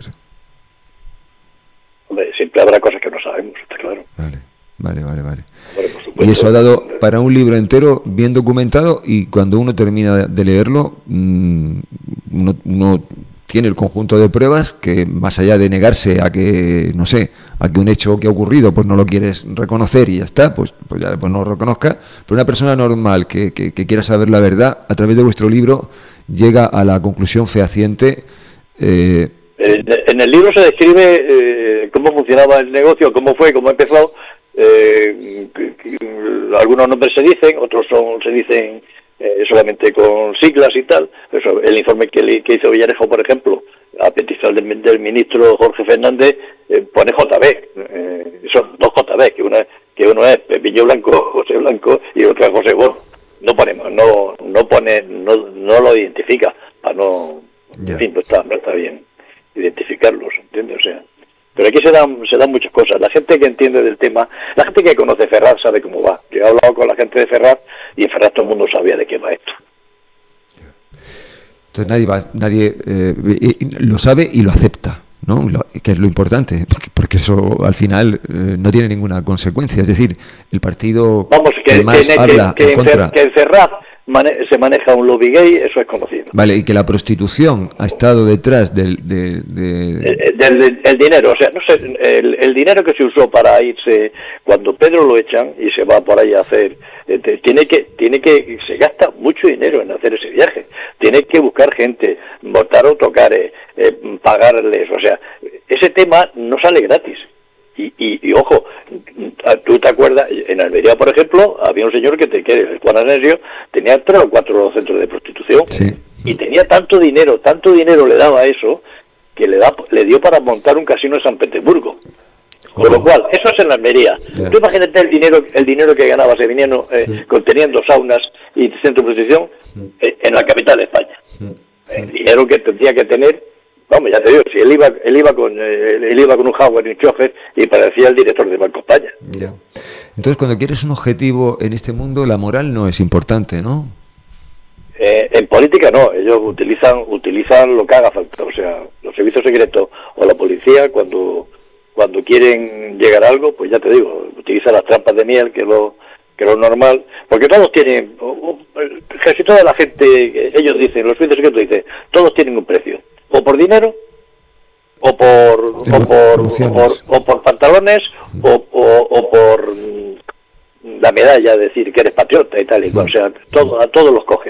Hombre, siempre habrá cosas que no sabemos, está claro. Vale, vale, vale, vale. Hombre, por Y supuesto. eso ha dado para un libro entero bien documentado, y cuando uno termina de leerlo, mm, uno, uno tiene el conjunto de pruebas que, más allá de negarse a que, no sé, a que un hecho que ha ocurrido, pues no lo quieres reconocer y ya está, pues, pues ya pues no lo reconozca, pero una persona normal que, que, que quiera saber la verdad, a través de vuestro libro, llega a la conclusión fehaciente. eh, En, en el libro se describe eh, cómo funcionaba el negocio, cómo fue, cómo empezó. Eh, que- que algunos nombres se dicen, otros son se dicen eh, solamente con siglas y tal. Eso, el informe que, le- que hizo Villarejo, por ejemplo, a petición del, del ministro Jorge Fernández, eh, pone J B. Eh, son dos J B, que una que uno es Pepillo Blanco, José Blanco, y otro es José Bono. No ponemos, no, no pone, no, no lo identifica, para no, en fin, no está, no está bien identificarlos, ¿entiendes? O sea, pero aquí se dan, se dan muchas cosas. La gente que entiende del tema, la gente que conoce Ferraz sabe cómo va. Yo he hablado con la gente de Ferraz y en Ferraz todo el mundo sabía de qué va esto. Entonces nadie va, nadie eh, eh, lo sabe y lo acepta, ¿no? Lo- que es lo importante, porque, porque eso al final eh, no tiene ninguna consecuencia. Es decir, el partido Vamos, que, que más que, que- habla que en en contra. Fer- que en Ferraz mane- se maneja un lobby gay, eso es conocido. Vale, y que la prostitución ha estado detrás del, de, de- Eh, Del, del- el dinero, o sea, no sé, el, el dinero que se usó para irse, cuando Pedro lo echan y se va por ahí a hacer, eh, te- tiene que, tiene que, se gasta mucho dinero en hacer ese viaje, tiene que buscar gente, montar autocares, eh, pagarles, o sea, ese tema no sale gratis. Y, y, y ojo, tú te acuerdas, en Almería, por ejemplo, había un señor que te quiere, Juan Anesio, tenía tres o cuatro centros de prostitución, y tenía tanto dinero, tanto dinero le daba a eso, que le da le dio para montar un casino en San Petersburgo. Con lo cual, eso es en Almería. Ya. Tú imagínate el dinero el dinero que ganaba ese viniendo, eh, conteniendo saunas y centros de prostitución eh, en la capital de España. El dinero que tendría que tener, vamos, ya te digo, si él iba él iba con eh, él iba con un Jaguar y un chofer y parecía el director de Banco España. Ya. Entonces, cuando quieres un objetivo en este mundo, la moral no es importante, ¿no? Eh, en política no, ellos utilizan utilizan lo que haga falta, o sea, los servicios secretos o la policía cuando cuando quieren llegar a algo, pues ya te digo, utilizan las trampas de miel, que es lo que es lo normal, porque todos tienen, o- o- casi toda la gente, ellos dicen, los servicios secretos dicen, todos tienen un precio, o por dinero, o por o por, o por, o por pantalones, o, o, o por mm, la medalla, decir que eres patriota y tal y cual, o sea, todo, a todos los cogen.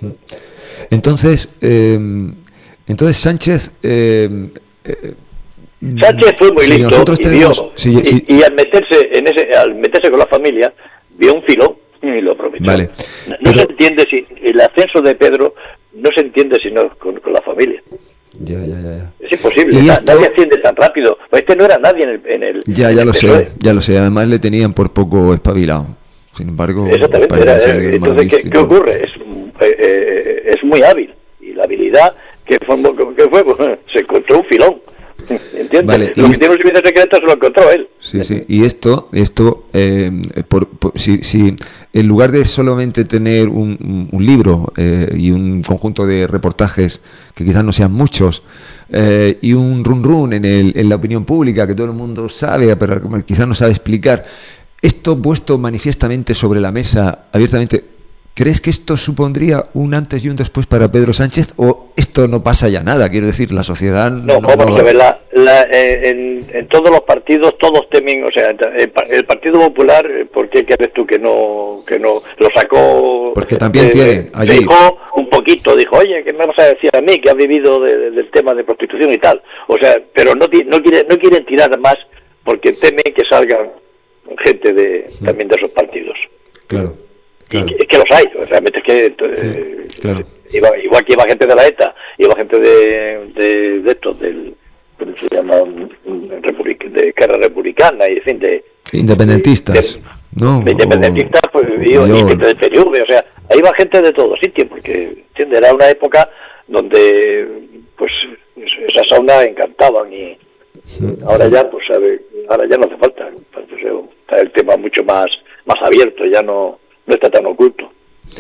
Entonces, eh, entonces Sánchez, eh, eh, Sánchez fue muy si listo nosotros y, tenemos, vio, si- y, si- y al meterse en ese, al meterse con la familia, vio un filón y lo aprovechó. Vale, No, no se entiende si el ascenso de Pedro no se entiende si no con, con la familia. Ya, ya, ya, ya. Es imposible, Y na- esto- nadie asciende tan rápido. Pues este no era nadie en el, en el Ya, en ya el lo P S O E. sé, ya lo sé. Además le tenían por poco espabilado. Sin embargo, Exactamente. parece Era, ser era- que era mal entonces, visto ¿qué, y qué todo. ocurre? Es, eh, eh, es muy hábil. Y la habilidad que fue, que fue pues, se encontró un filón. ¿Entiendes? Vale, Lo y que esto- tiene un servicio secreto se lo encontró él. Sí, sí. Y esto, esto eh, por, por- si, si en lugar de solamente tener un, un- un libro eh, y un conjunto de reportajes, que quizás no sean muchos, eh, y un run run en, el, en la opinión pública, que todo el mundo sabe, pero quizás no sabe explicar, esto puesto manifiestamente sobre la mesa, abiertamente, ¿crees que esto supondría un antes y un después para Pedro Sánchez o esto no pasa ya nada? Quiero decir, la sociedad No, no... vamos no- a ver, la, la, eh, en, en todos los partidos todos temen, o sea, el, pa- el Partido Popular, eh, ¿por qué crees tú que no que no lo sacó? Porque también eh, tiene allí... Dijo un poquito, dijo, oye, ¿qué me vas a decir a mí que has vivido de- de- del tema de prostitución y tal? O sea, pero no ti- no quiere, no quieren tirar más porque temen que salgan gente de también de esos partidos. Claro. Y que- es que los hay, realmente es que eh, Claro. iba, igual que iba gente de la ETA, iba gente de, de, de estos, del, ¿cómo se llama? Mm, Republic, de Esquerra Republicana y en fin, de, Independentistas, ¿no? de independentistas, pues y, yo- y gente del P N V, o sea, ahí va gente de todos sitios, porque ¿entiendes? Era una época donde pues esas saunas encantaban y ahora ya, pues sabe, ahora ya no hace falta, pues, está el tema mucho más, más abierto, ya no, no está tan oculto.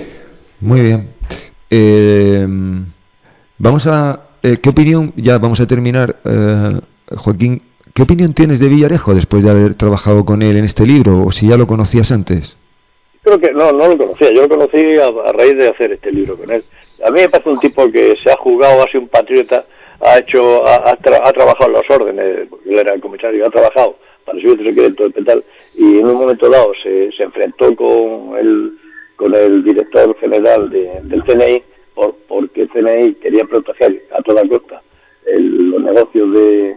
Muy bien. Eh, vamos a... eh, ¿Qué opinión, ya vamos a terminar, eh, Joaquín, qué opinión tienes de Villarejo después de haber trabajado con él en este libro, o si ya lo conocías antes? Creo que no, no lo conocía, yo lo conocí a, a raíz de hacer este libro con él. A mí me parece un tipo que se ha jugado, ha sido un patriota, ha hecho, ha, ha, tra- ha trabajado en los órdenes, porque él era el comisario, ha trabajado para el servicio secreto y tal, y en un momento dado se, se enfrentó con el, con el director general de, del C N I, por, porque el C N I quería proteger a toda costa el, los negocios de,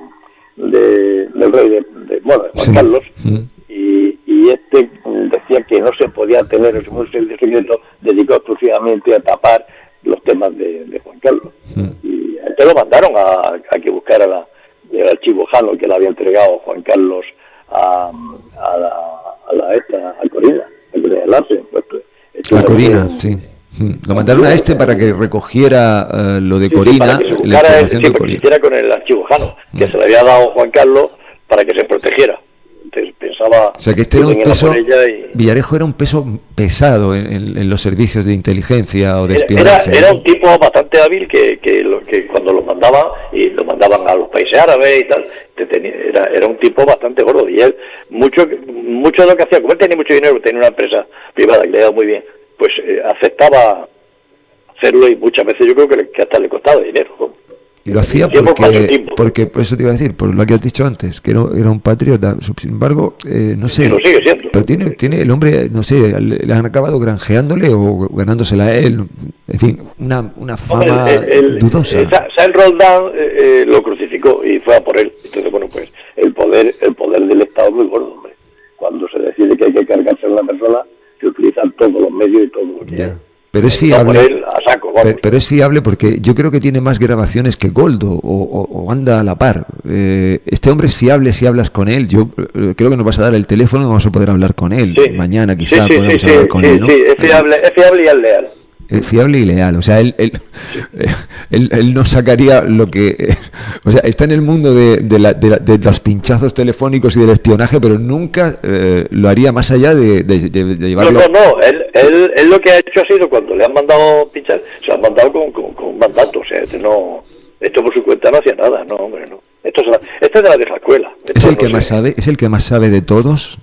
de, del rey de, de, bueno, de Juan Sí. Carlos, Mm. y, y este decía que no se podía tener un servicio secreto dedicado exclusivamente a tapar los temas de, de Juan Carlos. Y entonces lo mandaron a, a que buscara la, el archivo Jano que le había entregado Juan Carlos a, a la a la esta, a Corina, a Corina del Arce, pues, esto La era Corina, muy- sí. Mm. Lo mandaron a este para que recogiera eh, lo de Sí, sí, Corina, para que se la buscara el, información sí, de porque Corina. hiciera con el archivo Jano, que se le había dado Juan Carlos para que se protegiera. Entonces pensaba O sea que este era un venía peso, por ella y- Villarejo era un peso pesado en, en- en los servicios de inteligencia o de Era, espionaje. era ¿no? un tipo bastante hábil que, que, lo, que cuando lo mandaban, y lo mandaban a los países árabes y tal, te tenía- era, era un tipo bastante gordo. Y él, mucho mucho de lo que hacía, como él tenía mucho dinero, tenía una empresa privada que le daba muy bien, pues eh, aceptaba hacerlo y muchas veces yo creo que, le- que hasta le costaba dinero. ¿no? Y lo hacía Tiempo pasa el porque, tiempo. porque, por eso te iba a decir, por lo que has dicho antes, que era, era un patriota. Sin embargo, eh, no sé, Y lo sigue siendo. pero tiene, tiene el hombre, no sé, le, le han acabado granjeándole o ganándosela a él, en fin, una, una fama El- el- dudosa. el- Sa- Saint Roldán eh, eh, lo crucificó y fue a por él. Entonces, bueno, pues el poder el poder del Estado es muy gordo, hombre. Cuando se decide que hay que cargarse a una persona, se utilizan todos los medios y todo lo que Ya. Pero es Está por fiable, él a saco, vamos. pe- pero es fiable porque yo creo que tiene más grabaciones que Goldo o, o- o anda a la par. Eh, este hombre es fiable si hablas con él. Yo eh, creo que nos vas a dar el teléfono y vamos a poder hablar con él. Mañana Sí, quizá sí, sí, podamos sí, hablar con sí, él, ¿no? sí, es fiable, es fiable y es leal. Es fiable y leal, o sea, él, él, eh, él, él no sacaría lo que... eh, o sea, está en el mundo de, de, la- de la- de los pinchazos telefónicos y del espionaje, pero nunca eh, lo haría más allá de, de- de- de No, llevarlo... no, no, él, él, él lo que ha hecho ha sido cuando le han mandado pinchar, se lo han mandado con, con, con mandato, o sea, este no, esto por su cuenta no hacía nada, no, hombre, no. Esto es, la, esto es de la vieja escuela. ¿Es Esto el que no más sé. sabe? ¿Es el que más sabe de todos?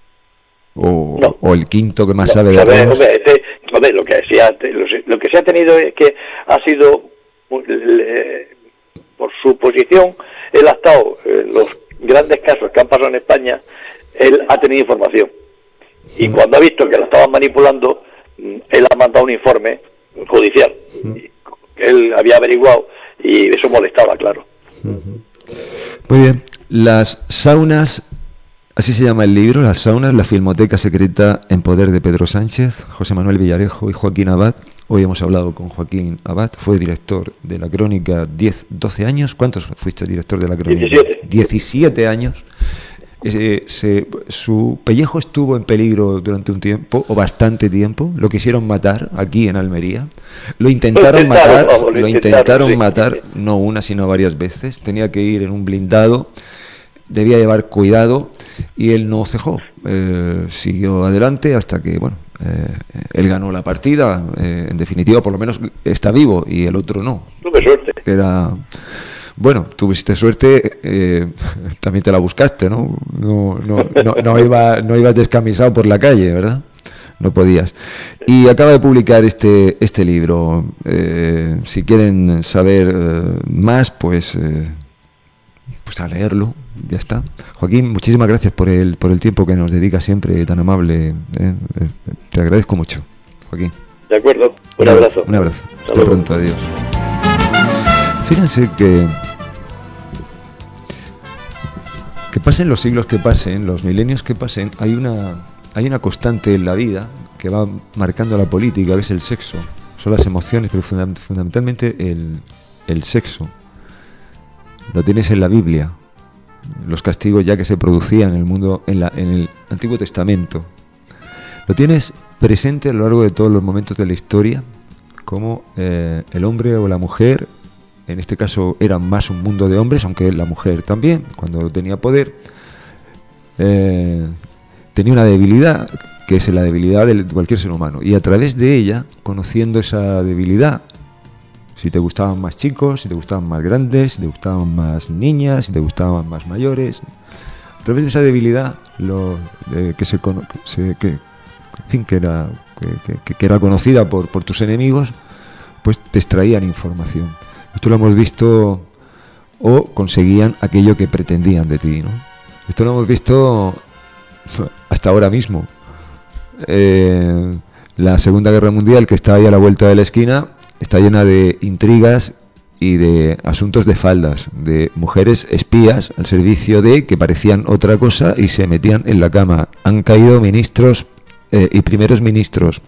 ¿O, No. o el quinto que más No, sabe de hombre, todos? hombre, este- hombre, lo que se ha, lo, se- lo que se ha tenido es que ha sido un- le- por su posición, él ha estado en los grandes casos que han pasado en España, él ha tenido información y cuando ha visto que la estaban manipulando, mm, él ha mandado un informe judicial que él había averiguado y eso molestaba, claro. Muy bien. Las saunas, así se llama el libro, Las saunas, la filmoteca secreta en poder de Pedro Sánchez, José Manuel Villarejo y Joaquín Abad. Hoy hemos hablado con Joaquín Abad, fue director de La Crónica diez, doce años. ¿Cuántos fuiste director de La Crónica? diecisiete. diecisiete años. Eh, se, su pellejo estuvo en peligro durante un tiempo, o bastante tiempo. Lo quisieron matar aquí en Almería. Lo intentaron, lo intentaron matar, vamos, lo, lo intentaron, intentaron sí. matar, no una sino varias veces. Tenía que ir en un blindado, debía llevar cuidado y él no cejó. Eh, siguió adelante hasta que, bueno, eh, él ganó la partida. Eh, en definitiva, por lo menos está vivo y el otro no. Tuve suerte. Que era... Bueno, tuviste suerte, eh, también te la buscaste, ¿no? No, no, no, no, iba, no ibas descamisado por la calle, ¿verdad? No podías. Y acaba de publicar este, este libro. Eh, si quieren saber eh, más, pues, eh, pues a leerlo, ya está. Joaquín, muchísimas gracias por el, por el tiempo que nos dedicas siempre, tan amable. ¿eh? Te agradezco mucho, Joaquín. De acuerdo, un, un abrazo. Un abrazo. Hasta pronto, adiós. Fíjense que que pasen los siglos que pasen, los milenios que pasen, hay una hay una constante en la vida que va marcando la política, que es el sexo. Son las emociones, pero fundamentalmente el, el sexo. Lo tienes en la Biblia, los castigos ya que se producían en el mundo, en, la, en el Antiguo Testamento. Lo tienes presente a lo largo de todos los momentos de la historia, como eh, el hombre o la mujer. En este caso era más un mundo de hombres, aunque la mujer también, cuando tenía poder, eh, tenía una debilidad, que es la debilidad de cualquier ser humano. Y a través de ella, conociendo esa debilidad, si te gustaban más chicos, si te gustaban más grandes, si te gustaban más niñas, si te gustaban más mayores, a través de esa debilidad, lo, eh, que, se, se, que, en fin, que, era, que, que, que era conocida por, por tus enemigos, pues te extraían información. Esto lo hemos visto, o conseguían aquello que pretendían de ti, ¿no? Esto lo hemos visto hasta ahora mismo. Eh, la Segunda Guerra Mundial, que está ahí a la vuelta de la esquina, está llena de intrigas y de asuntos de faldas, de mujeres espías al servicio de, que parecían otra cosa y se metían en la cama. Han caído ministros eh, y primeros ministros.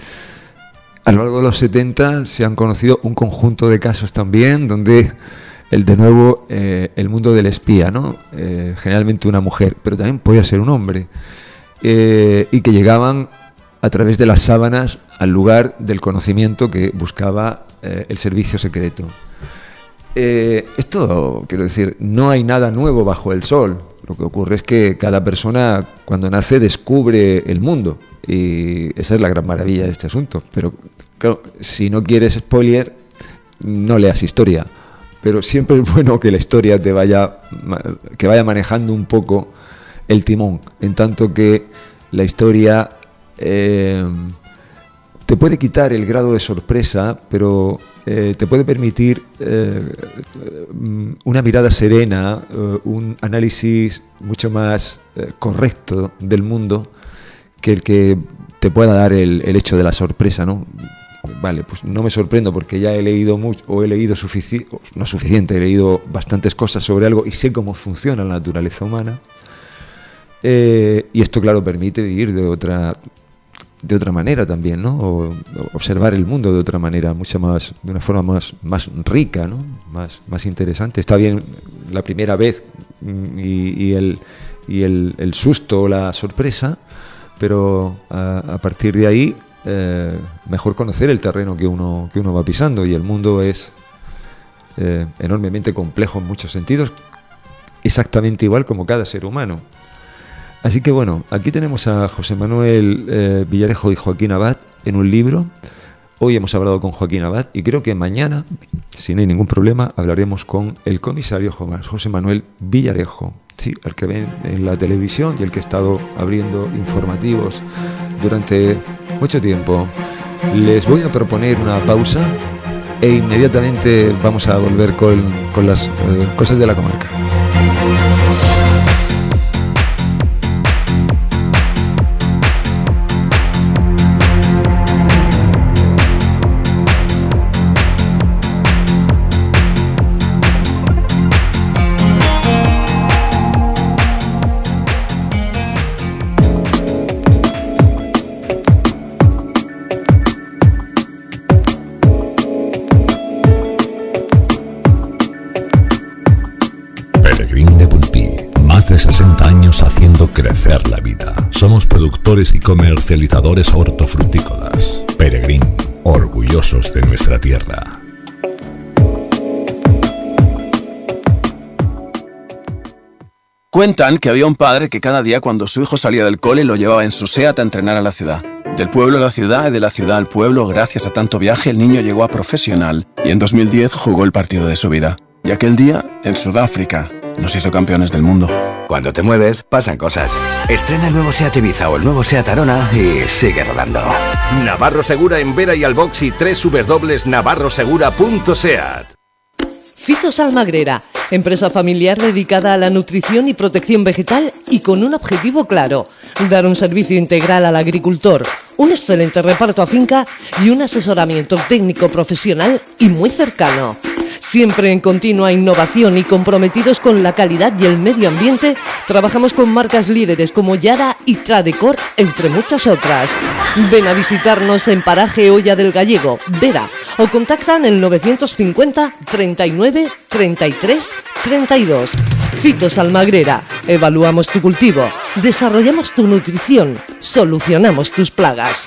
A lo largo de los setenta se han conocido un conjunto de casos también donde el de nuevo eh, el mundo del espía, ¿no? Eh, generalmente una mujer, pero también podía ser un hombre, eh, y que llegaban a través de las sábanas al lugar del conocimiento que buscaba eh, el servicio secreto. Eh, esto, quiero decir, no hay nada nuevo bajo el sol. Lo que ocurre es que cada persona cuando nace descubre el mundo. Y esa es la gran maravilla de este asunto. Pero claro, si no quieres spoiler, no leas historia. Pero siempre es bueno que la historia te vaya, que vaya manejando un poco el timón, en tanto que la historia eh, te puede quitar el grado de sorpresa, pero eh, te puede permitir eh, una mirada serena, eh, un análisis mucho más eh, correcto del mundo, que el que te pueda dar el, el hecho de la sorpresa, ¿no? Vale, pues no me sorprendo porque ya he leído mucho, o he leído suficiente, no suficiente, he leído bastantes cosas sobre algo y sé cómo funciona la naturaleza humana. Eh, y esto, claro, permite vivir de otra, de otra manera también, ¿no? O, observar el mundo de otra manera, mucha más, de una forma más, más rica, ¿no? Más, más interesante. Está bien la primera vez y, y el, y el, el susto o la sorpresa. Pero a, a partir de ahí, eh, mejor conocer el terreno que uno, que uno va pisando, y el mundo es eh, enormemente complejo en muchos sentidos, exactamente igual como cada ser humano. Así que bueno, aquí tenemos a José Manuel eh, Villarejo y Joaquín Abad en un libro. Hoy hemos hablado con Joaquín Abad y creo que mañana, si no hay ningún problema, hablaremos con el comisario José Manuel Villarejo. Sí, el que ven en la televisión y el que ha estado abriendo informativos durante mucho tiempo. Les voy a proponer una pausa e inmediatamente vamos a volver con, con las eh, cosas de la comarca. agradecer la vida. Somos productores y comercializadores hortofrutícolas. Peregrín, orgullosos de nuestra tierra. Cuentan que había un padre que cada día cuando su hijo salía del cole lo llevaba en su SEAT a entrenar a la ciudad. Del pueblo a la ciudad y de la ciudad al pueblo, gracias a tanto viaje, el niño llegó a profesional y en dos mil diez jugó el partido de su vida. Y aquel día, en Sudáfrica, nos hizo campeones del mundo. Cuando te mueves, pasan cosas. Estrena el nuevo SEAT Ibiza o el nuevo SEAT Arona y sigue rodando. Navarro Segura en Vera y Albox y doble u doble u doble u punto navarro segura punto seat. Fitos Almagrera, empresa familiar dedicada a la nutrición y protección vegetal y con un objetivo claro: dar un servicio integral al agricultor, un excelente reparto a finca y un asesoramiento técnico profesional y muy cercano. Siempre en continua innovación y comprometidos con la calidad y el medio ambiente, trabajamos con marcas líderes como Yara y Tradecor, entre muchas otras. Ven a visitarnos en Paraje Olla del Gallego, Vera, o contactan el novecientos cincuenta, treinta y nueve, treinta y tres, treinta y dos. Fitos Almagrera, evaluamos tu cultivo, desarrollamos tu nutrición, solucionamos tus plagas.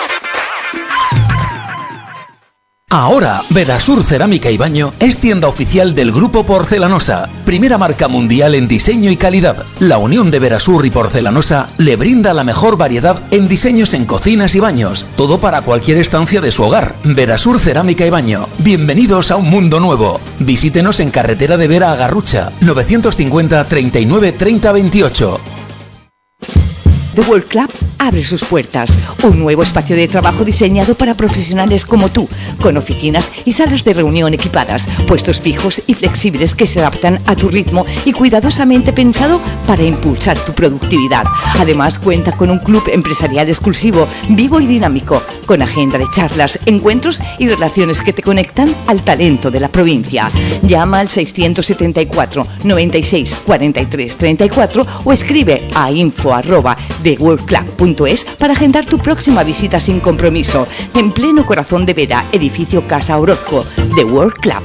Ahora, Verasur Cerámica y Baño es tienda oficial del Grupo Porcelanosa, primera marca mundial en diseño y calidad. La unión de Verasur y Porcelanosa le brinda la mejor variedad en diseños en cocinas y baños, todo para cualquier estancia de su hogar. Verasur Cerámica y Baño, bienvenidos a un mundo nuevo. Visítenos en carretera de Vera a Garrucha, novecientos cincuenta, treinta y nueve, treinta, veintiocho. The World Club abre sus puertas, un nuevo espacio de trabajo diseñado para profesionales como tú, con oficinas y salas de reunión equipadas, puestos fijos y flexibles que se adaptan a tu ritmo y cuidadosamente pensado para impulsar tu productividad. Además cuenta con un club empresarial exclusivo, vivo y dinámico, con agenda de charlas, encuentros y relaciones que te conectan al talento de la provincia. Llama al seiscientos setenta y cuatro, noventa y seis, cuarenta y tres, treinta y cuatro o escribe a info arroba the world club punto es para agendar tu próxima visita sin compromiso. En pleno corazón de Vera, edificio Casa Orozco, The World Club.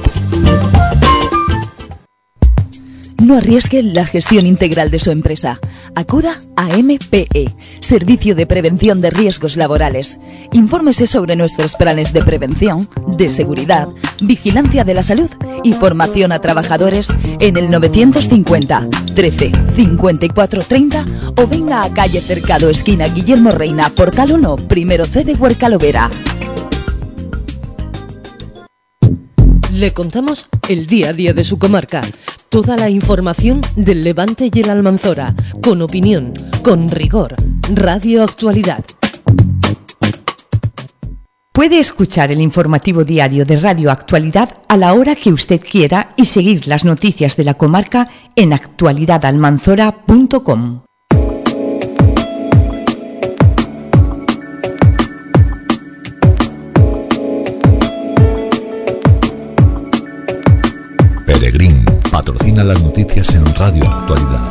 No arriesgue la gestión integral de su empresa. Acuda a M P E, Servicio de Prevención de Riesgos Laborales. Infórmese sobre nuestros planes de prevención, de seguridad, vigilancia de la salud y formación a trabajadores en el novecientos cincuenta, trece, cincuenta y cuatro, treinta o venga a calle Cercado, esquina Guillermo Reina, Portal uno, primero C de Huercalovera. Le contamos el día a día de su comarca. Toda la información del Levante y el Almanzora, con opinión, con rigor. Radio Actualidad. Puede escuchar el informativo diario de Radio Actualidad a la hora que usted quiera y seguir las noticias de la comarca en actualidad almanzora punto com. Peregrín patrocina las noticias en Radio Actualidad.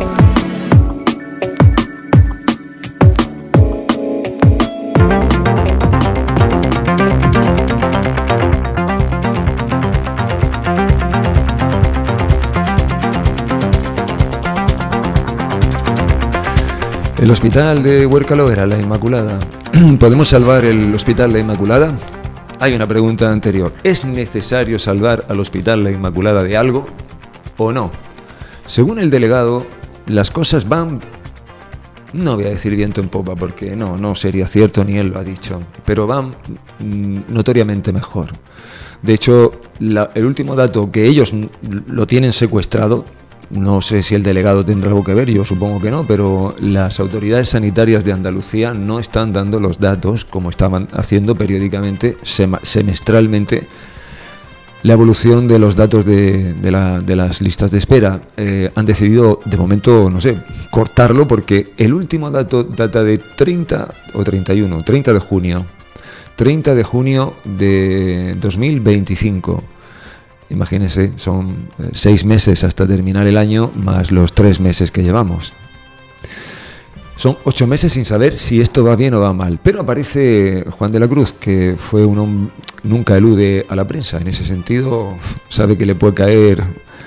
El hospital de Huercalovera, la Inmaculada. ¿Podemos salvar el hospital La Inmaculada? Hay una pregunta anterior. ¿Es necesario salvar al Hospital La Inmaculada de algo o no? Según el delegado, las cosas van, no voy a decir viento en popa porque no, no sería cierto, ni él lo ha dicho, pero van mm, notoriamente mejor. De hecho, la, el último dato que ellos lo tienen secuestrado, no sé si el delegado tendrá algo que ver, yo supongo que no, pero las autoridades sanitarias de Andalucía no están dando los datos como estaban haciendo periódicamente, semestralmente, la evolución de los datos de, de, la, de las listas de espera. Eh, han decidido, de momento, no sé, cortarlo porque el último dato data de treinta o treinta y uno, treinta de junio, treinta de junio de dos mil veinticinco. Imagínense, son seis meses hasta terminar el año, más los tres meses que llevamos. Son ocho meses sin saber si esto va bien o va mal. Pero aparece Juan de la Cruz, que fue un hombre, nunca elude a la prensa. En ese sentido, sabe que le puede caer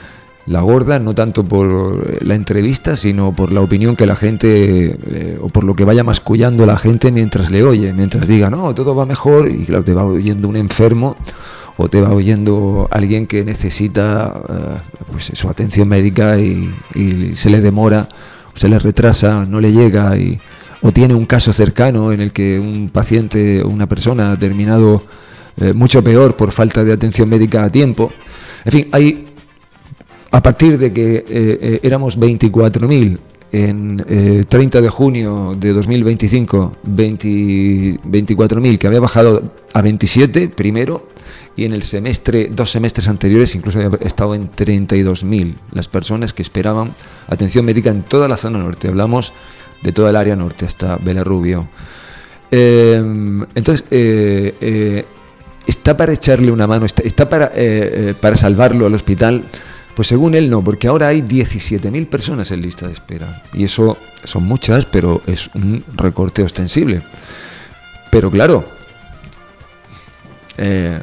la gorda, no tanto por la entrevista, sino por la opinión que la gente, eh, o por lo que vaya mascullando la gente mientras le oye, mientras diga, no, todo va mejor, y claro, te va oyendo un enfermo, o te va oyendo alguien que necesita uh, pues su atención médica y, y se le demora, se le retrasa, no le llega, y, o tiene un caso cercano en el que un paciente o una persona ha terminado eh, mucho peor por falta de atención médica a tiempo. En fin, hay, a partir de que eh, eh, éramos veinticuatro mil en eh, treinta de junio de dos mil veinticinco, veinte, veinticuatro mil, que había bajado a veintisiete primero, y en el semestre, dos semestres anteriores incluso había estado en treinta y dos mil las personas que esperaban atención médica en toda la zona norte. Hablamos de toda el área norte hasta Belarrubio. Eh, entonces, eh, eh, ¿está para echarle una mano? ¿Está, está para, eh, eh, para salvarlo al hospital? Pues según él no, porque ahora hay diecisiete mil personas en lista de espera. Y eso son muchas, pero es un recorte ostensible. Pero claro, eh,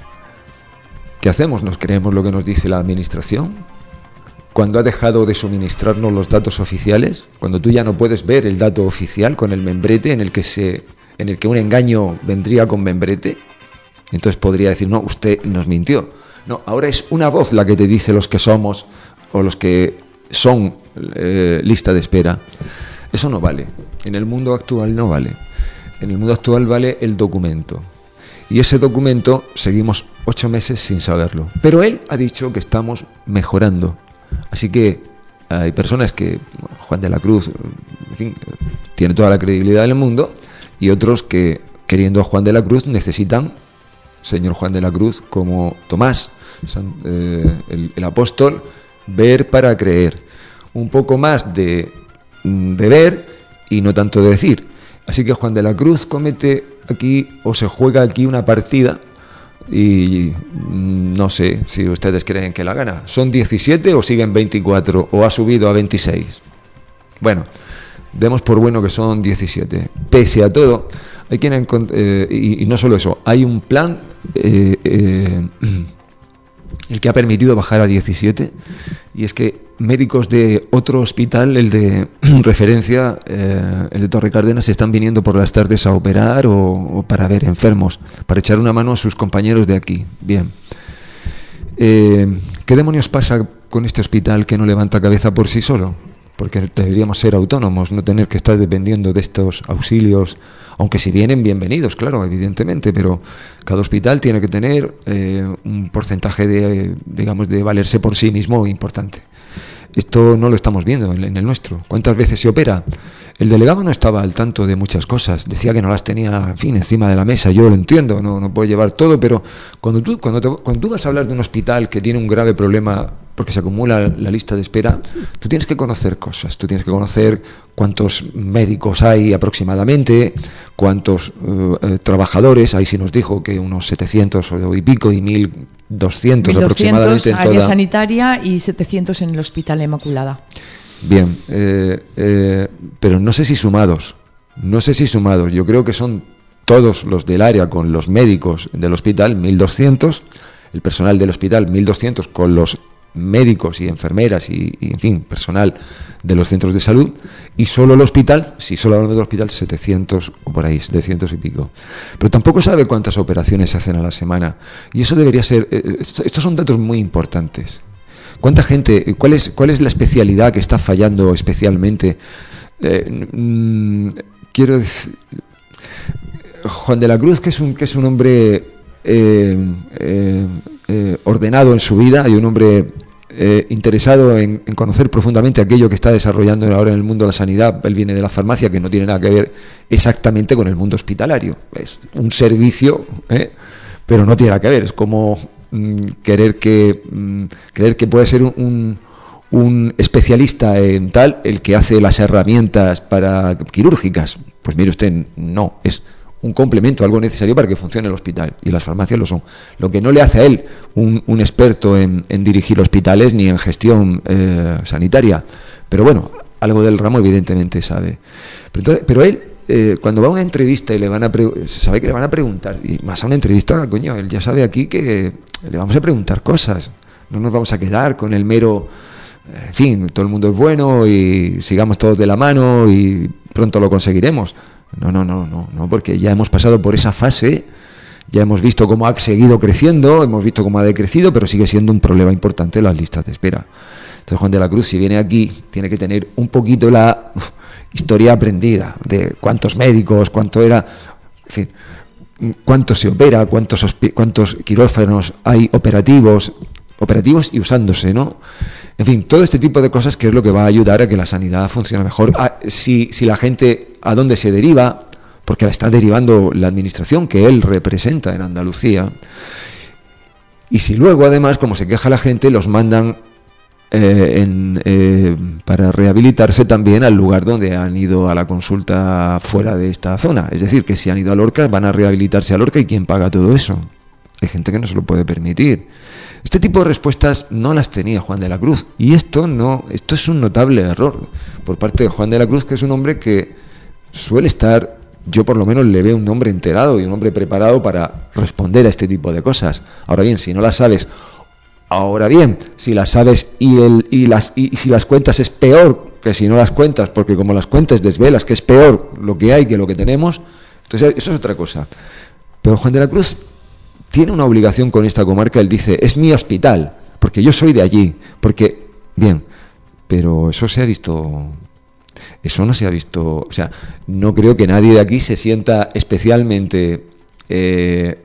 ¿qué hacemos? ¿Nos creemos lo que nos dice la administración? Cuando ha dejado de suministrarnos los datos oficiales, cuando tú ya no puedes ver el dato oficial con el membrete en el que se, en el que un engaño vendría con membrete, entonces podría decir, no, usted nos mintió. No, ahora es una voz la que te dice los que somos o los que son eh, lista de espera. Eso no vale. En el mundo actual no vale. En el mundo actual vale el documento. Y ese documento seguimos ocho meses sin saberlo. Pero él ha dicho que estamos mejorando. Así que hay personas que, bueno, Juan de la Cruz, en fin, tiene toda la credibilidad del mundo, y otros que, queriendo a Juan de la Cruz, necesitan, señor Juan de la Cruz, como Tomás, San, eh, el, el apóstol, ver para creer. Un poco más de, de ver y no tanto de decir. Así que Juan de la Cruz comete aquí, o se juega aquí una partida, y no sé si ustedes creen que la gana. ¿Son diecisiete o siguen veinticuatro? ¿O ha subido a veintiséis? Bueno, demos por bueno que son diecisiete. Pese a todo, hay quien eh, y, y no solo eso, hay un plan eh, eh, el que ha permitido bajar a diecisiete, y es que médicos de otro hospital, el de referencia, eh, el de Torre Cárdenas, están viniendo por las tardes a operar o, o para ver enfermos, para echar una mano a sus compañeros de aquí. Bien. Eh, ¿Qué demonios pasa con este hospital que no levanta cabeza por sí solo? Porque deberíamos ser autónomos, no tener que estar dependiendo de estos auxilios, aunque si vienen, bienvenidos, claro, evidentemente, pero cada hospital tiene que tener eh, un porcentaje de, digamos, de valerse por sí mismo importante. Esto no lo estamos viendo en el nuestro. ¿Cuántas veces se opera? El delegado no estaba al tanto de muchas cosas, decía que no las tenía, en fin, encima de la mesa. Yo lo entiendo, no, no puedo llevar todo, pero cuando tú, cuando, te, cuando tú vas a hablar de un hospital que tiene un grave problema porque se acumula la lista de espera, tú tienes que conocer cosas, tú tienes que conocer cuántos médicos hay aproximadamente, cuántos uh, eh, trabajadores, ahí sí nos dijo que unos setecientos y pico y mil doscientos aproximadamente en área toda sanitaria y setecientos en el Hospital Inmaculada. Bien, eh, eh, pero no sé si sumados, no sé si sumados, yo creo que son todos los del área con los médicos del hospital, mil doscientos, el personal del hospital, mil doscientos con los médicos y enfermeras y, y, en fin, personal de los centros de salud, y solo el hospital, si solo hablamos del hospital, setecientos o por ahí, setecientos y pico. Pero tampoco sabe cuántas operaciones se hacen a la semana, y eso debería ser, eh, estos son datos muy importantes. ¿Cuánta gente, cuál es, cuál es la especialidad que está fallando especialmente? Eh, mmm, quiero decir, Juan de la Cruz, que es un, que es un hombre eh, eh, eh, ordenado en su vida y un hombre eh, interesado en, en conocer profundamente aquello que está desarrollando ahora en el mundo de la sanidad. Él viene de la farmacia, que no tiene nada que ver exactamente con el mundo hospitalario. Es un servicio, ¿eh? Pero no tiene nada que ver. Es como querer que creer que puede ser un, un, un especialista en tal el que hace las herramientas para quirúrgicas. Pues mire usted, no, es un complemento, algo necesario para que funcione el hospital, y las farmacias lo son. Lo que no le hace a él un, un experto en, en dirigir hospitales ni en gestión eh, sanitaria, pero bueno, algo del ramo evidentemente sabe. Pero, entonces, pero él Eh, cuando va a una entrevista y le van a pre- sabe que le van a preguntar, y más a una entrevista, coño, él ya sabe aquí que le vamos a preguntar cosas, no nos vamos a quedar con el mero, en fin, todo el mundo es bueno y sigamos todos de la mano y pronto lo conseguiremos. No, no, no, no, no, porque ya hemos pasado por esa fase, ya hemos visto cómo ha seguido creciendo, hemos visto cómo ha decrecido, pero sigue siendo un problema importante las listas de espera. Entonces Juan de la Cruz, si viene aquí, tiene que tener un poquito la uf, historia aprendida de cuántos médicos, cuánto era, es decir, cuánto se opera, cuántos, cuántos quirófanos hay operativos, operativos y usándose, ¿no? En fin, todo este tipo de cosas que es lo que va a ayudar a que la sanidad funcione mejor. Ah, si, si la gente, ¿a dónde se deriva? Porque la está derivando la administración que él representa en Andalucía. Y si luego, además, como se queja la gente, los mandan eh, en, eh, para rehabilitarse también al lugar donde han ido a la consulta fuera de esta zona. Es decir, que si han ido a Lorca, van a rehabilitarse a Lorca, ¿y quién paga todo eso? Hay gente que no se lo puede permitir. Este tipo de respuestas no las tenía Juan de la Cruz, y esto no, esto es un notable error por parte de Juan de la Cruz, que es un hombre que suele estar, yo por lo menos le veo un hombre enterado y un hombre preparado para responder a este tipo de cosas. Ahora bien, si no las sabes, ahora bien, si las sabes y, el, y, las, y, y si las cuentas es peor que si no las cuentas, porque como las cuentas desvelas que es peor lo que hay que lo que tenemos, entonces eso es otra cosa. Pero Juan de la Cruz tiene una obligación con esta comarca. Él dice, es mi hospital, porque yo soy de allí, porque, bien, pero eso se ha visto, eso no se ha visto, o sea, no creo que nadie de aquí se sienta especialmente eh,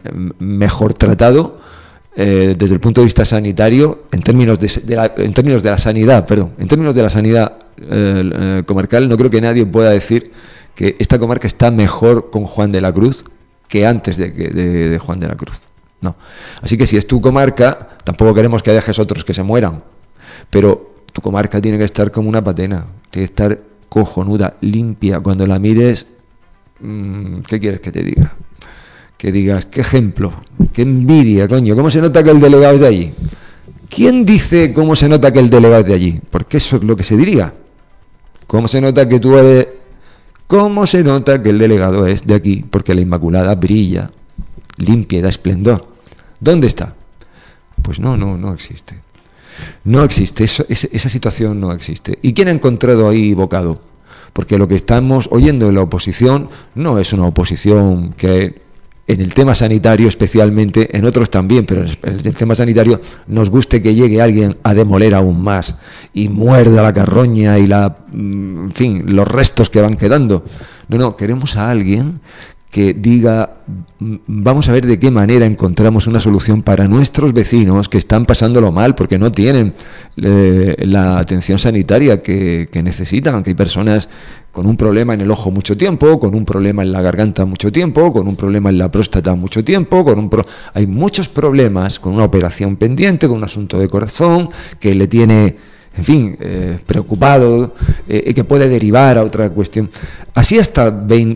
mejor tratado eh, desde el punto de vista sanitario, en términos de, de la, en términos de la sanidad, perdón, en términos de la sanidad eh, eh, comarcal, no creo que nadie pueda decir que esta comarca está mejor con Juan de la Cruz que antes de, de, de Juan de la Cruz. No. Así que si es tu comarca, tampoco queremos que dejes otros que se mueran, pero tu comarca tiene que estar como una patena, tiene que estar cojonuda, limpia. Cuando la mires, mmm, ¿qué quieres que te diga? Que digas, qué ejemplo, qué envidia, coño, ¿cómo se nota que el delegado es de allí? ¿Quién dice cómo se nota que el delegado es de allí? Porque eso es lo que se diría. ¿Cómo se nota que tú eres... ¿Cómo se nota que el delegado es de aquí? Porque la Inmaculada brilla, limpia, da esplendor. ¿Dónde está? Pues no, no, no existe. No existe, eso, esa situación no existe. ¿Y quién ha encontrado ahí bocado? Porque lo que estamos oyendo en la oposición no es una oposición que en el tema sanitario especialmente, en otros también, pero en el tema sanitario nos guste que llegue alguien a demoler aún más y muerda la carroña y la, en fin, los restos que van quedando. No, no, queremos a alguien que diga, vamos a ver de qué manera encontramos una solución para nuestros vecinos que están pasándolo mal porque no tienen eh, la atención sanitaria que, que necesitan, que hay personas con un problema en el ojo mucho tiempo, con un problema en la garganta mucho tiempo, con un problema en la próstata mucho tiempo, con un pro... hay muchos problemas, con una operación pendiente, con un asunto de corazón que le tiene, en fin, eh, preocupado, eh, que puede derivar a otra cuestión. Así hasta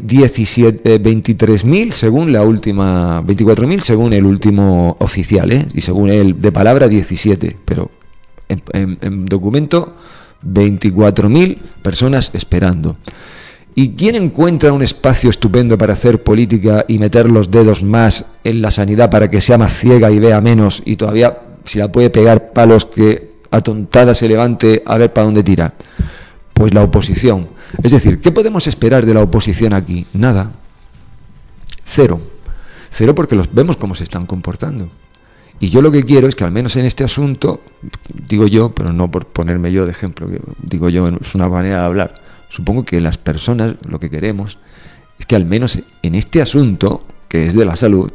veintitrés mil según la última, veinticuatro mil según el último oficial, ¿eh? Y según él de palabra diecisiete, pero en, en, en documento veinticuatro mil personas esperando. ¿Y quién encuentra un espacio estupendo para hacer política y meter los dedos más en la sanidad para que sea más ciega y vea menos y todavía si la puede pegar palos que atontada se levante a ver para dónde tira? Pues la oposición. Es decir, ¿qué podemos esperar de la oposición aquí? Nada. Cero. Cero porque los vemos cómo se están comportando. Y yo lo que quiero es que al menos en este asunto, digo yo, pero no por ponerme yo de ejemplo, digo yo, es una manera de hablar. Supongo que las personas lo que queremos es que al menos en este asunto, que es de la salud,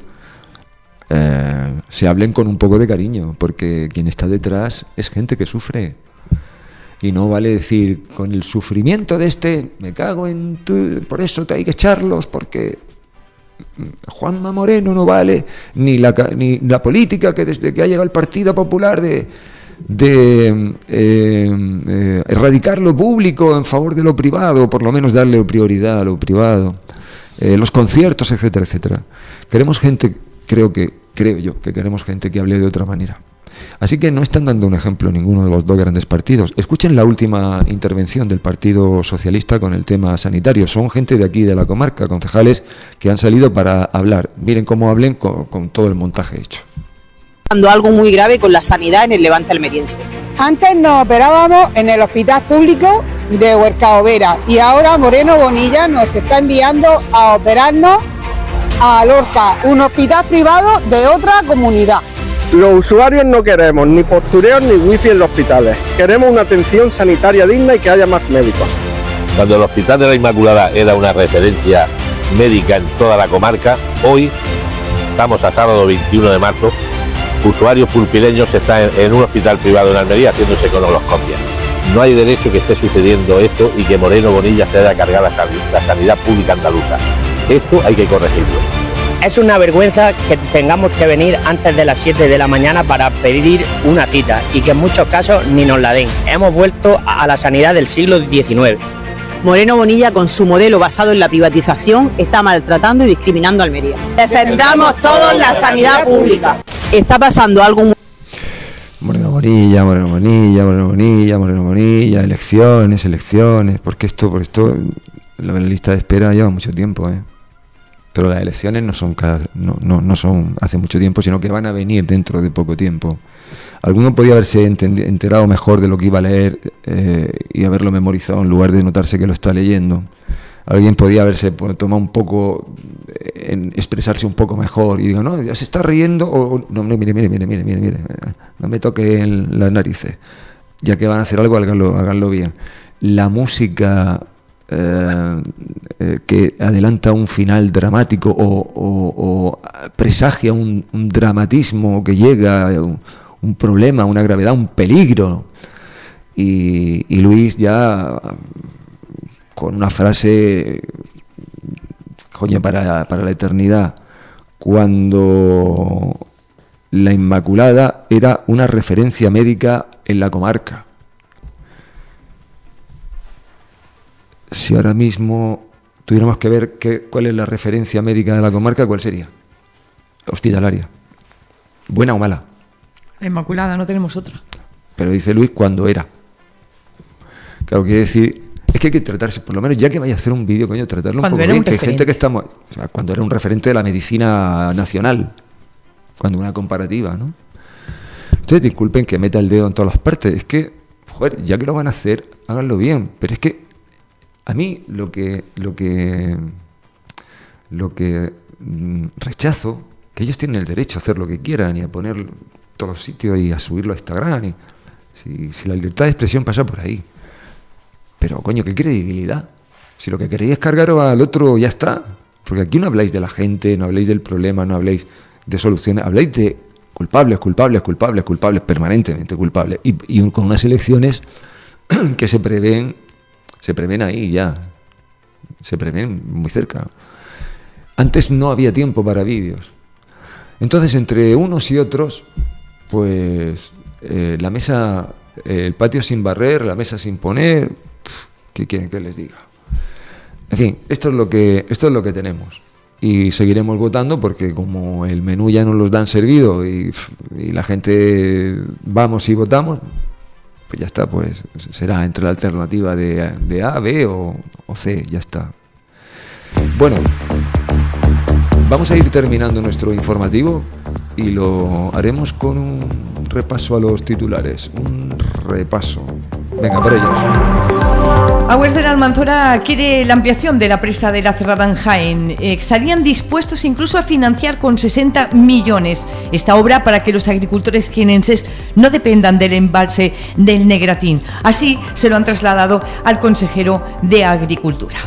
eh, se hablen con un poco de cariño, porque quien está detrás es gente que sufre. Y no vale decir, con el sufrimiento de este, me cago en tu, por eso te hay que echarlos, porque Juanma Moreno no vale, ni la, ni la política que desde que ha llegado el Partido Popular de, de eh, eh, erradicar lo público en favor de lo privado, por lo menos darle prioridad a lo privado, eh, los conciertos, etcétera, etcétera. Queremos gente, creo que, creo yo, que queremos gente que hable de otra manera. Así que no están dando un ejemplo ninguno de los dos grandes partidos. Escuchen la última intervención del Partido Socialista con el tema sanitario. Son gente de aquí, de la comarca, concejales que han salido para hablar. Miren cómo hablen con, con todo el montaje hecho. pasando algo muy grave con la sanidad en el Levante almeriense. Antes nos operábamos en el hospital público de Huercao Vera y ahora Moreno Bonilla nos está enviando a operarnos a Lorca, un hospital privado de otra comunidad. Los usuarios no queremos ni postureos ni wifi en los hospitales. Queremos una atención sanitaria digna y que haya más médicos. Cuando el Hospital de la Inmaculada era una referencia médica en toda la comarca, hoy, estamos a sábado veintiuno de marzo, usuarios pulpileños están en un hospital privado en Almería haciéndose colonoscopia. No hay derecho que esté sucediendo esto y que Moreno Bonilla se haya cargado la sanidad pública andaluza. Esto hay que corregirlo. Es una vergüenza que tengamos que venir antes de las siete de la mañana para pedir una cita y que en muchos casos ni nos la den. Hemos vuelto a la sanidad del siglo diecinueve. Moreno Bonilla, con su modelo basado en la privatización, está maltratando y discriminando a Almería. Defendamos todos la sanidad pública. Está pasando algo muy... Moreno Bonilla, Moreno Bonilla, Moreno Bonilla, Moreno Bonilla, elecciones, elecciones, porque esto, por esto, la lista de espera lleva mucho tiempo, ¿eh? Pero las elecciones no son cada, no, no, no son hace mucho tiempo, sino que van a venir dentro de poco tiempo. Alguno podía haberse enterado mejor de lo que iba a leer eh, y haberlo memorizado en lugar de notarse que lo está leyendo. Alguien podía haberse pues, tomado un poco, en expresarse un poco mejor y digo, no, ya se está riendo, o no, no, mire, mire, mire, mire, mire, mire, no me toque en las narices, ya que van a hacer algo, háganlo, háganlo bien. La música eh, eh, que adelanta un final dramático o, o, o presagia un, un dramatismo que llega, un, un problema, una gravedad, un peligro. Y, y Luis ya con una frase, coño, para, para la eternidad, cuando la Inmaculada era una referencia médica en la comarca. Si ahora mismo tuviéramos que ver qué, cuál es la referencia médica de la comarca, ¿cuál sería? Hospitalaria. ¿Buena o mala? La Inmaculada, no tenemos otra. Pero dice Luis cuando era. Claro, quiere decir, es que hay que tratarse, por lo menos ya que vaya a hacer un vídeo, coño, tratarlo un poco bien, que hay gente que estamos, o sea, cuando era un referente de la medicina nacional, cuando una comparativa, ¿no? Ustedes disculpen que meta el dedo en todas las partes, es que, joder, ya que lo van a hacer, háganlo bien, pero es que a mí lo que, lo que, lo que mm, rechazo, que ellos tienen el derecho a hacer lo que quieran y a poner todos los sitios y a subirlo a Instagram, y, si, si la libertad de expresión pasa por ahí. Pero, coño, ¿qué credibilidad? Si lo que queréis es cargaros al otro, ya está. Porque aquí no habláis de la gente, no habláis del problema, no habláis de soluciones, habláis de culpables, culpables, culpables, culpables, permanentemente culpables. Y, y con unas elecciones que se prevén, se prevén ahí ya, se prevén muy cerca. Antes no había tiempo para vídeos. Entonces, entre unos y otros, pues eh, la mesa, eh, el patio sin barrer, la mesa sin poner, ¿qué quieren que les diga? En fin, esto es lo que esto es lo que tenemos y seguiremos votando porque como el menú ya nos los dan servido y, y la gente vamos y votamos, pues ya está, pues será entre la alternativa de, de A, B o, o C, ya está. Bueno, vamos a ir terminando nuestro informativo y lo haremos con un repaso a los titulares, un repaso. Venga, para ellos. Aguas de la Almanzora quiere la ampliación de la presa de la Cerrada en Jaén. Eh, estarían dispuestos incluso a financiar con sesenta millones esta obra para que los agricultores jienenses no dependan del embalse del Negratín. Así se lo han trasladado al consejero de Agricultura.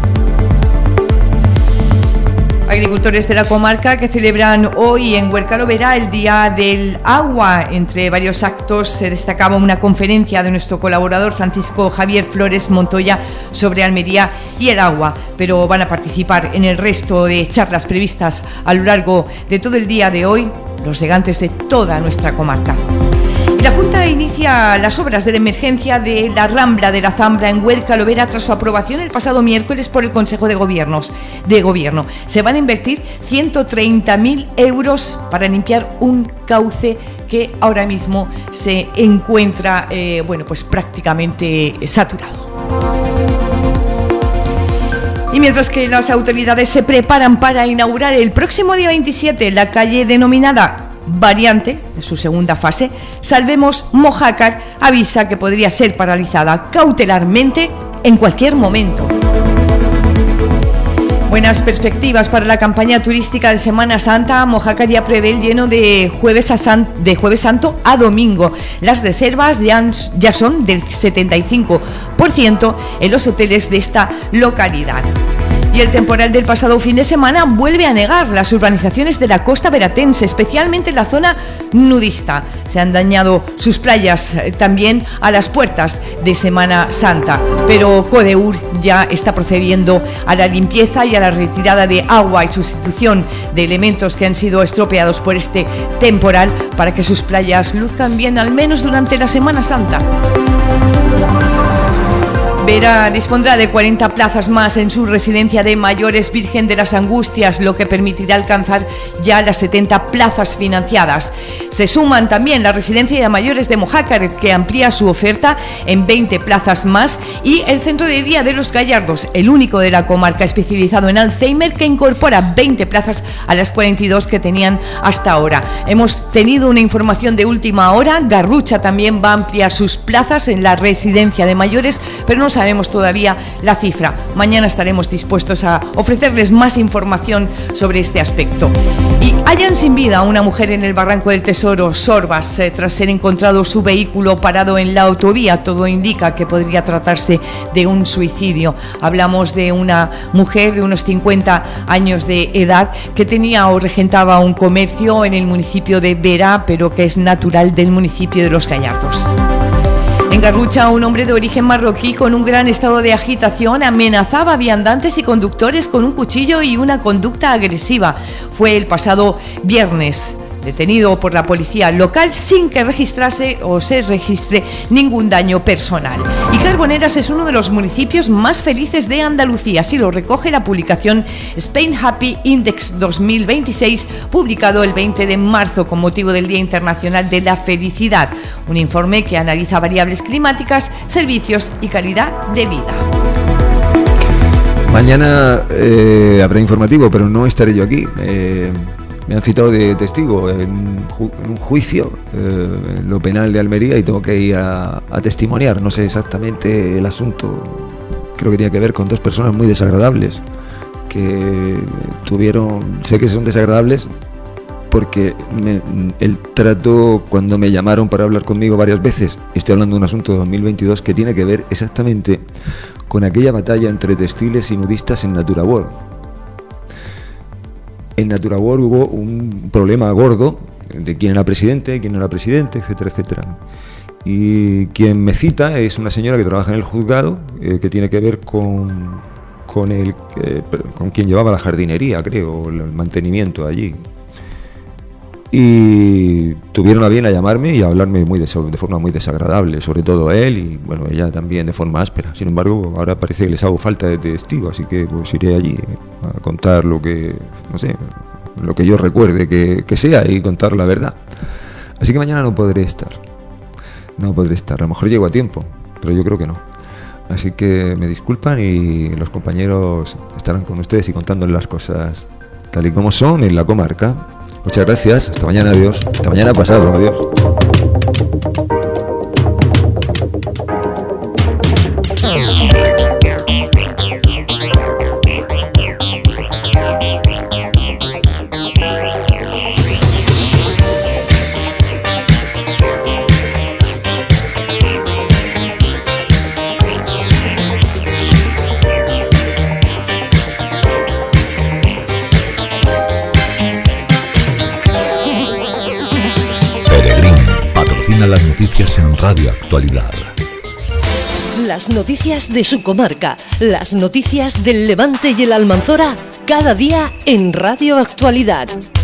Agricultores de la comarca que celebran hoy en Huercalo Vera el Día del Agua. Entre varios actos se destacaba una conferencia de nuestro colaborador Francisco Javier Flores Montoya sobre Almería y el agua, pero van a participar en el resto de charlas previstas a lo largo de todo el día de hoy los regantes de toda nuestra comarca. La Junta inicia las obras de la emergencia de la Rambla de la Zambra en Huercalo Vera tras su aprobación el pasado miércoles por el Consejo de Gobiernos de Gobierno. Se van a invertir ciento treinta mil euros para limpiar un cauce que ahora mismo se encuentra eh, bueno, pues prácticamente saturado. Y mientras que las autoridades se preparan para inaugurar el próximo día veintisiete la calle denominada variante, en su segunda fase. Salvemos Mojácar avisa que podría ser paralizada cautelarmente en cualquier momento. Buenas perspectivas para la campaña turística de Semana Santa. Mojácar ya prevé el lleno de jueves, a San, de jueves Santo a domingo. Las reservas ya, ya son del setenta y cinco por ciento en los hoteles de esta localidad. Y el temporal del pasado fin de semana vuelve a negar las urbanizaciones de la costa veratense, especialmente en la zona nudista. Se han dañado sus playas eh, también a las puertas de Semana Santa, pero Codeur ya está procediendo a la limpieza y a la retirada de agua y sustitución de elementos que han sido estropeados por este temporal para que sus playas luzcan bien al menos durante la Semana Santa. Vera dispondrá de cuarenta plazas más en su residencia de mayores Virgen de las Angustias, lo que permitirá alcanzar ya las setenta plazas financiadas. Se suman también la residencia de mayores de Mojácar, que amplía su oferta en veinte plazas más, y el Centro de Día de los Gallardos, el único de la comarca especializado en Alzheimer, que incorpora veinte plazas a las cuarenta y dos que tenían hasta ahora. Hemos tenido una información de última hora. Garrucha también va a ampliar sus plazas en la residencia de mayores, pero no sabemos todavía la cifra. Mañana estaremos dispuestos a ofrecerles más información sobre este aspecto. Y hallan sin vida a una mujer en el Barranco del Tesoro, Sorbas, eh, tras ser encontrado su vehículo parado en la autovía. Todo indica que podría tratarse de un suicidio. Hablamos de una mujer de unos cincuenta años de edad que tenía o regentaba un comercio en el municipio de Vera, pero que es natural del municipio de Los Gallardos. En Garrucha, un hombre de origen marroquí con un gran estado de agitación amenazaba a viandantes y conductores con un cuchillo y una conducta agresiva. Fue el pasado viernes, detenido por la policía local sin que registrase o se registre ningún daño personal. Y Carboneras es uno de los municipios más felices de Andalucía, así lo recoge la publicación Spain Happy Index dos mil veintiséis, publicado el veinte de marzo con motivo del Día Internacional de la Felicidad, un informe que analiza variables climáticas, servicios y calidad de vida. Mañana eh, habrá informativo, pero no estaré yo aquí. Eh... Me han citado de testigo en, ju- en un juicio, eh, en lo penal de Almería, y tengo que ir a, a testimoniar. No sé exactamente el asunto. Creo que tiene que ver con dos personas muy desagradables que tuvieron, sé que son desagradables porque me, el trato cuando me llamaron para hablar conmigo varias veces, estoy hablando de un asunto de dos mil veintidós que tiene que ver exactamente con aquella batalla entre textiles y nudistas en Natura World. En Natura World hubo un problema gordo de quién era presidente, quién no era presidente, etcétera, etcétera. Y quien me cita es una señora que trabaja en el juzgado, eh, que tiene que ver con, con, el, eh, con quien llevaba la jardinería, creo, el mantenimiento allí. Y tuvieron a bien a llamarme y a hablarme muy de, de forma muy desagradable, sobre todo él y bueno, ella también de forma áspera. Sin embargo, ahora parece que les hago falta de testigo, así que pues iré allí a contar lo que, no sé, lo que yo recuerde que, que sea y contar la verdad. Así que mañana no podré estar, no podré estar. A lo mejor llego a tiempo, pero yo creo que no. Así que me disculpan y los compañeros estarán con ustedes y contándoles las cosas tal y como son en la comarca. Muchas gracias, hasta mañana, adiós. Hasta mañana pasado, adiós. Las noticias en Radio Actualidad. Las noticias de su comarca, las noticias del Levante y el Almanzora, cada día en Radio Actualidad.